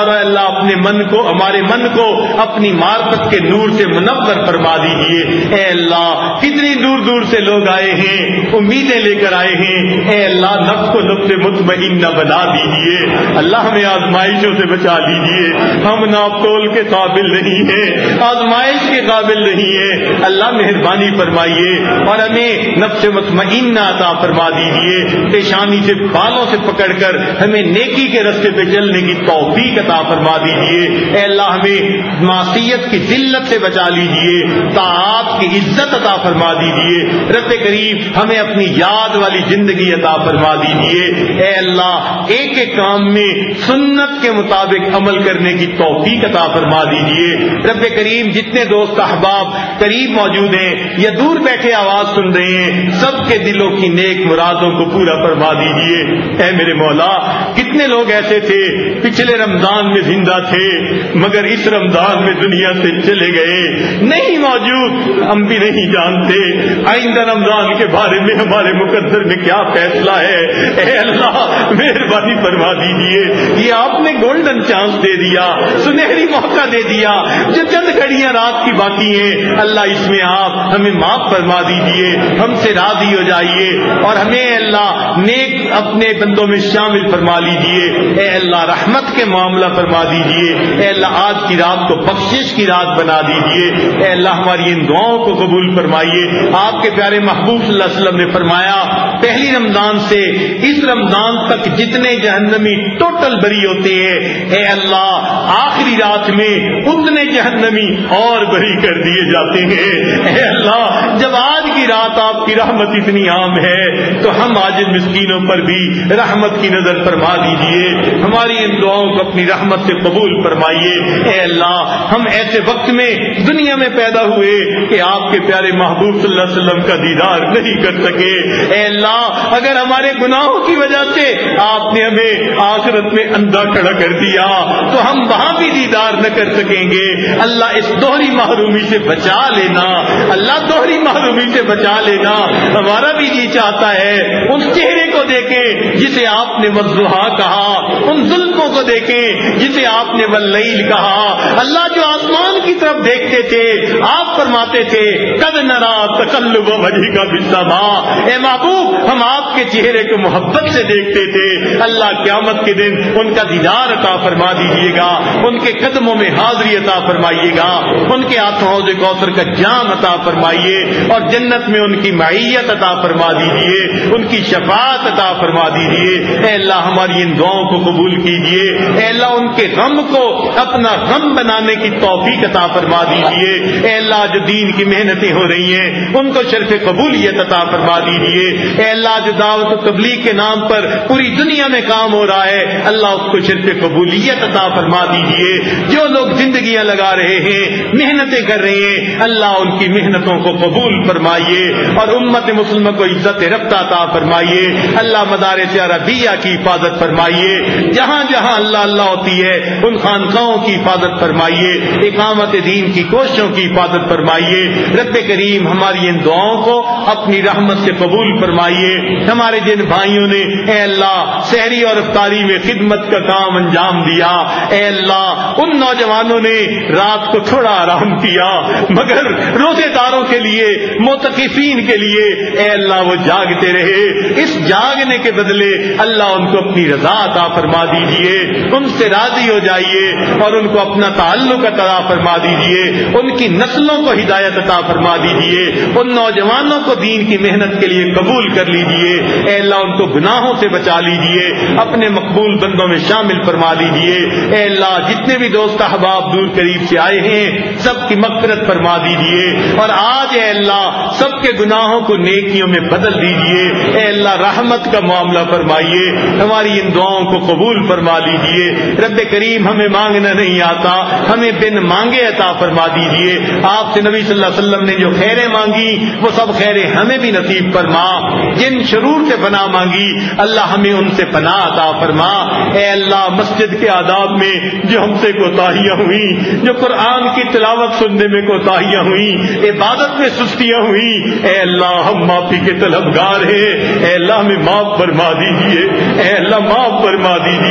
اللہ اپنے من کو، ہمارے من کو اپنی معرفت کے نور سے منور فرما دیجیے۔ اے اللہ کتنی دور دور سے لوگ آئے ہیں، امیدیں لے کر آئے ہیں، اے اللہ نفس کو نفس مطمئنہ بنا دیجیے۔ اللہ ہمیں آزمائشوں سے بچا لیجیے، ہم ناپ تول کے قابل نہیں ہیں، آزمائش کے قابل نہیں ہیں، اللہ مہربانی فرمائیے اور ہمیں نفس مطمئنہ عطا فرما دیجیے۔ پیشانی سے بالوں سے پکڑ کر ہمیں نیکی کے راستے پہ چلنے کی توفیق عطا فرما دیجیے۔ اے اللہ ہمیں معصیت کی ذلت سے بچا لیجیے، طاعات کی عزت عطا فرما دیجیے۔ رب کریم ہمیں اپنی یاد والی زندگی عطا فرما دیجیے۔ اے اللہ ایک ایک کام میں سنت کے مطابق عمل کرنے کی توفیق عطا فرما دیجیے۔ رب کریم جتنے دوست احباب قریب موجود ہیں یا دور بیٹھے آواز سن رہے ہیں، سب کے دلوں کی نیک مرادوں کو پورا فرما دیجیے۔ اے میرے مولا کتنے لوگ ایسے تھے پچھلے رمضان میں زندہ تھے مگر اس رمضان میں دنیا سے چلے گئے، نہیں موجود، ہم بھی نہیں جانتے آئندہ رمضان کے بارے میں ہمارے مقدر میں کیا فیصلہ ہے۔ اے اللہ مہربانی فرما دیجیے، یہ آپ نے گولڈن چانس دے دیا، سنہری موقع دے دیا، جو چند گھڑیاں رات کی باقی ہیں، اللہ اس میں آپ ہمیں معاف فرما دیجیے، ہم سے راضی ہو جائیے اور ہمیں اللہ نیک اپنے بندوں میں شامل فرما لیجیے۔ اے اللہ رحمت کے معاملہ فرما دیجیے۔ اے اللہ آج کی رات کو بخشش کی رات بنا دیجیے۔ اے اللہ ہماری ان دعاؤں کو قبول فرمائیے۔ آپ کے پیارے محبوب صلی اللہ علیہ وسلم نے فرمایا پہلی رمضان سے اس رمضان تک جتنے جہنمی ٹوٹل بری ہوتے ہیں، اے اللہ آخری رات میں اتنے جہنمی اور بری کر دیے جاتے ہیں۔ اے اللہ جب آج کی رات آپ کی رحمت اتنی عام ہے تو ہم عاجز مسکینوں پر بھی رحمت کی نظر فرما دیجیے، ہماری ان دعاؤں کو اپنی رحمت سے قبول فرمائیے۔ اے اللہ ہم ایسے وقت میں دنیا میں پیدا ہوئے کہ آپ کے پیارے محبوب صلی اللہ علیہ وسلم کا دیدار نہیں کر سکے۔ اے اللہ اگر ہمارے گناہوں کی وجہ سے آپ نے ہمیں آخرت میں اندھا کھڑا کر دیا تو ہم وہاں بھی دیدار نہ کر سکیں گے۔ اللہ اس دوہری محرومی سے بچا لینا، اللہ دوہری محرومی سے بچا لینا۔ ہمارا بھی جی چاہتا ہے اس چہرے کو دیکھیں جسے آپ نے والضحیٰ کہا، ان زلفوں کو دیکھیں جسے آپ نے واللیل کہا۔ اللہ جو آسمان کی طرف دیکھتے تھے آپ فرماتے تھے قد نرا تقلب وجهک فی السماء، اے محبوب ہم آپ کے چہرے کو محبت سے دیکھتے تھے۔ اللہ قیامت کے دن ان کا دیدار عطا فرما دیجیے گا، ان کے قدموں میں حاضری عطا فرمائیے گا، ان کے ہاتھوں حوض کوثر کا جام عطا فرمائیے اور جنت میں ان کی معیت عطا فرما دیجیے، ان کی شفاعت عطا فرما دیجیے۔ اے اللہ ہماری ان دعاؤں کو قبول کیجیے۔ اے اللہ ان کے غم کو اپنا غم بنانے کی توفیق عطا فرما دیجیے۔ اے اللہ جو دین کی محنتیں ہو رہی ہیں ان کو شرف قبولیت عطا فرما دیجیے۔ اے اللہ جو دعوت و تبلیغ کے نام پر پوری دنیا میں کام ہو رہا ہے اللہ اس کو شرف قبولیت عطا فرما دیجیے۔ جو لوگ زندگیاں لگا رہے ہیں محنتیں کر رہے ہیں اللہ ان کی محنتوں کو قبول فرمائیے اور امت مسلمہ کو عزت رفت عطا فرمائیے۔ اللہ مدارس عربیہ کی حفاظت فرمائیے، جہاں جہاں اللہ اللہ ہوتی ہے ان خانقاہوں کی حفاظت فرمائیے، اقامت دین کی کوششوں کی حفاظت فرمائیے۔ رب کریم ہماری ان دعاؤں کو اپنی رحمت سے قبول فرمائیے۔ ہمارے جن بھائیوں نے اے اللہ سحری اور افطاری میں خدمت کا کام انجام دیا، اے اللہ ان نوجوانوں نے رات کو تھوڑا آرام کیا مگر روزے داروں کے لیے معتکفین کے لیے اے اللہ وہ جاگتے رہے۔ اس جاگنے کے بدلے اللہ ان کو اپنی رضا عطا فرما دیجیے، ان سے راضی ہو جائیے اور ان کو اپنا تعلق عطا فرما دیجیے، ان کی نسلوں کو ہدایت عطا فرما دیجیے، ان نوجوانوں کو دین کی محنت کے لیے قبول کر لیجیے۔ اے اللہ ان کو گناہوں سے بچا لیجیے، اپنے مقبول بندوں میں شامل فرما لیجیے۔ اے اللہ جتنے بھی دوست احباب دور قریب سے آئے ہیں سب کی مغفرت فرما دیجیے اور آج اے اللہ سب کے گناہوں کو نیکیوں میں بدل دیجیے۔ اے اللہ رحمت کا معاملہ فرمائیے، ہماری ان دعاؤں کو قبول فرما لیجیے۔ رب کریم ہمیں مانگنا نہیں آتا، ہمیں بن مانگے عطا فرما دیجیے۔ آپ سے نبی صلی اللہ علیہ وسلم نے جو خیریں مانگی وہ سب خیریں ہمیں بھی نصیب فرما، جن شرور سے پناہ مانگی اللہ ہمیں ان سے پناہ عطا فرما۔ اے اللہ مسجد کے آداب میں جو ہم سے کوتاہیاں ہوئیں، جو قرآن کی تلاوت سننے میں کوتاہیاں ہوئیں، عبادت میں سستیاں ہوئیں، اے اللہ ہم معافی کے طلبگار ہیں، اے اللہ ہمیں معاف فرما دیجیے، اے اللہ معاف فرما دیجیے۔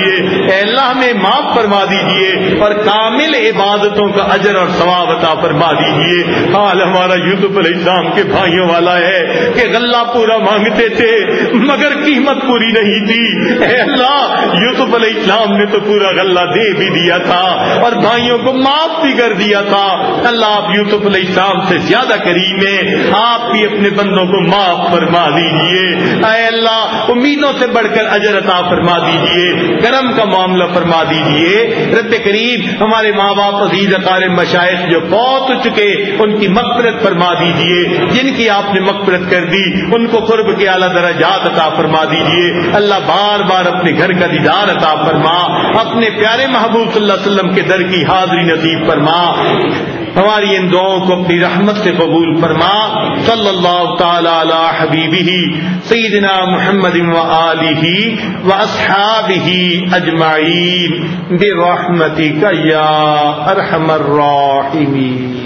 اے اللہ ہمیں معاف فرما دیجئے اور کامل عبادتوں کا اجر اور ثواب عطا فرما دیجئے۔ حال ہمارا یوسف علیہ السلام کے بھائیوں والا ہے کہ غلہ پورا مانگتے تھے مگر قیمت پوری نہیں تھی۔ اے اللہ یوسف علیہ السلام نے تو پورا غلہ دے بھی دیا تھا اور بھائیوں کو معاف بھی کر دیا تھا۔ اللہ آپ یوسف علیہ السلام سے زیادہ کریم ہیں، آپ بھی اپنے بندوں کو معاف فرما دیجئے۔ اے اللہ امیدوں سے بڑھ کر اجر عطا فرما دیجئے، کرم کا معاملہ فرما دیجئے۔ رب کریم ہمارے ماں باپ عزیز اقارب مشائخ جو فوت ہو چکے ان کی مغفرت فرما دیجئے، جن کی آپ نے مغفرت کر دی ان کو قرب کے اعلیٰ درجات عطا فرما دیجئے۔ اللہ بار بار اپنے گھر کا دیدار عطا فرما، اپنے پیارے محبوب صلی اللہ علیہ وسلم کے در کی حاضری نصیب فرما، ہماری ان دعاؤں کو اپنی رحمت سے قبول فرما۔ صلی اللہ تعالی علی حبیبہ سیدنا محمد وآلہ واصحابہ اجمعین برحمتک یا ارحم الراحمین۔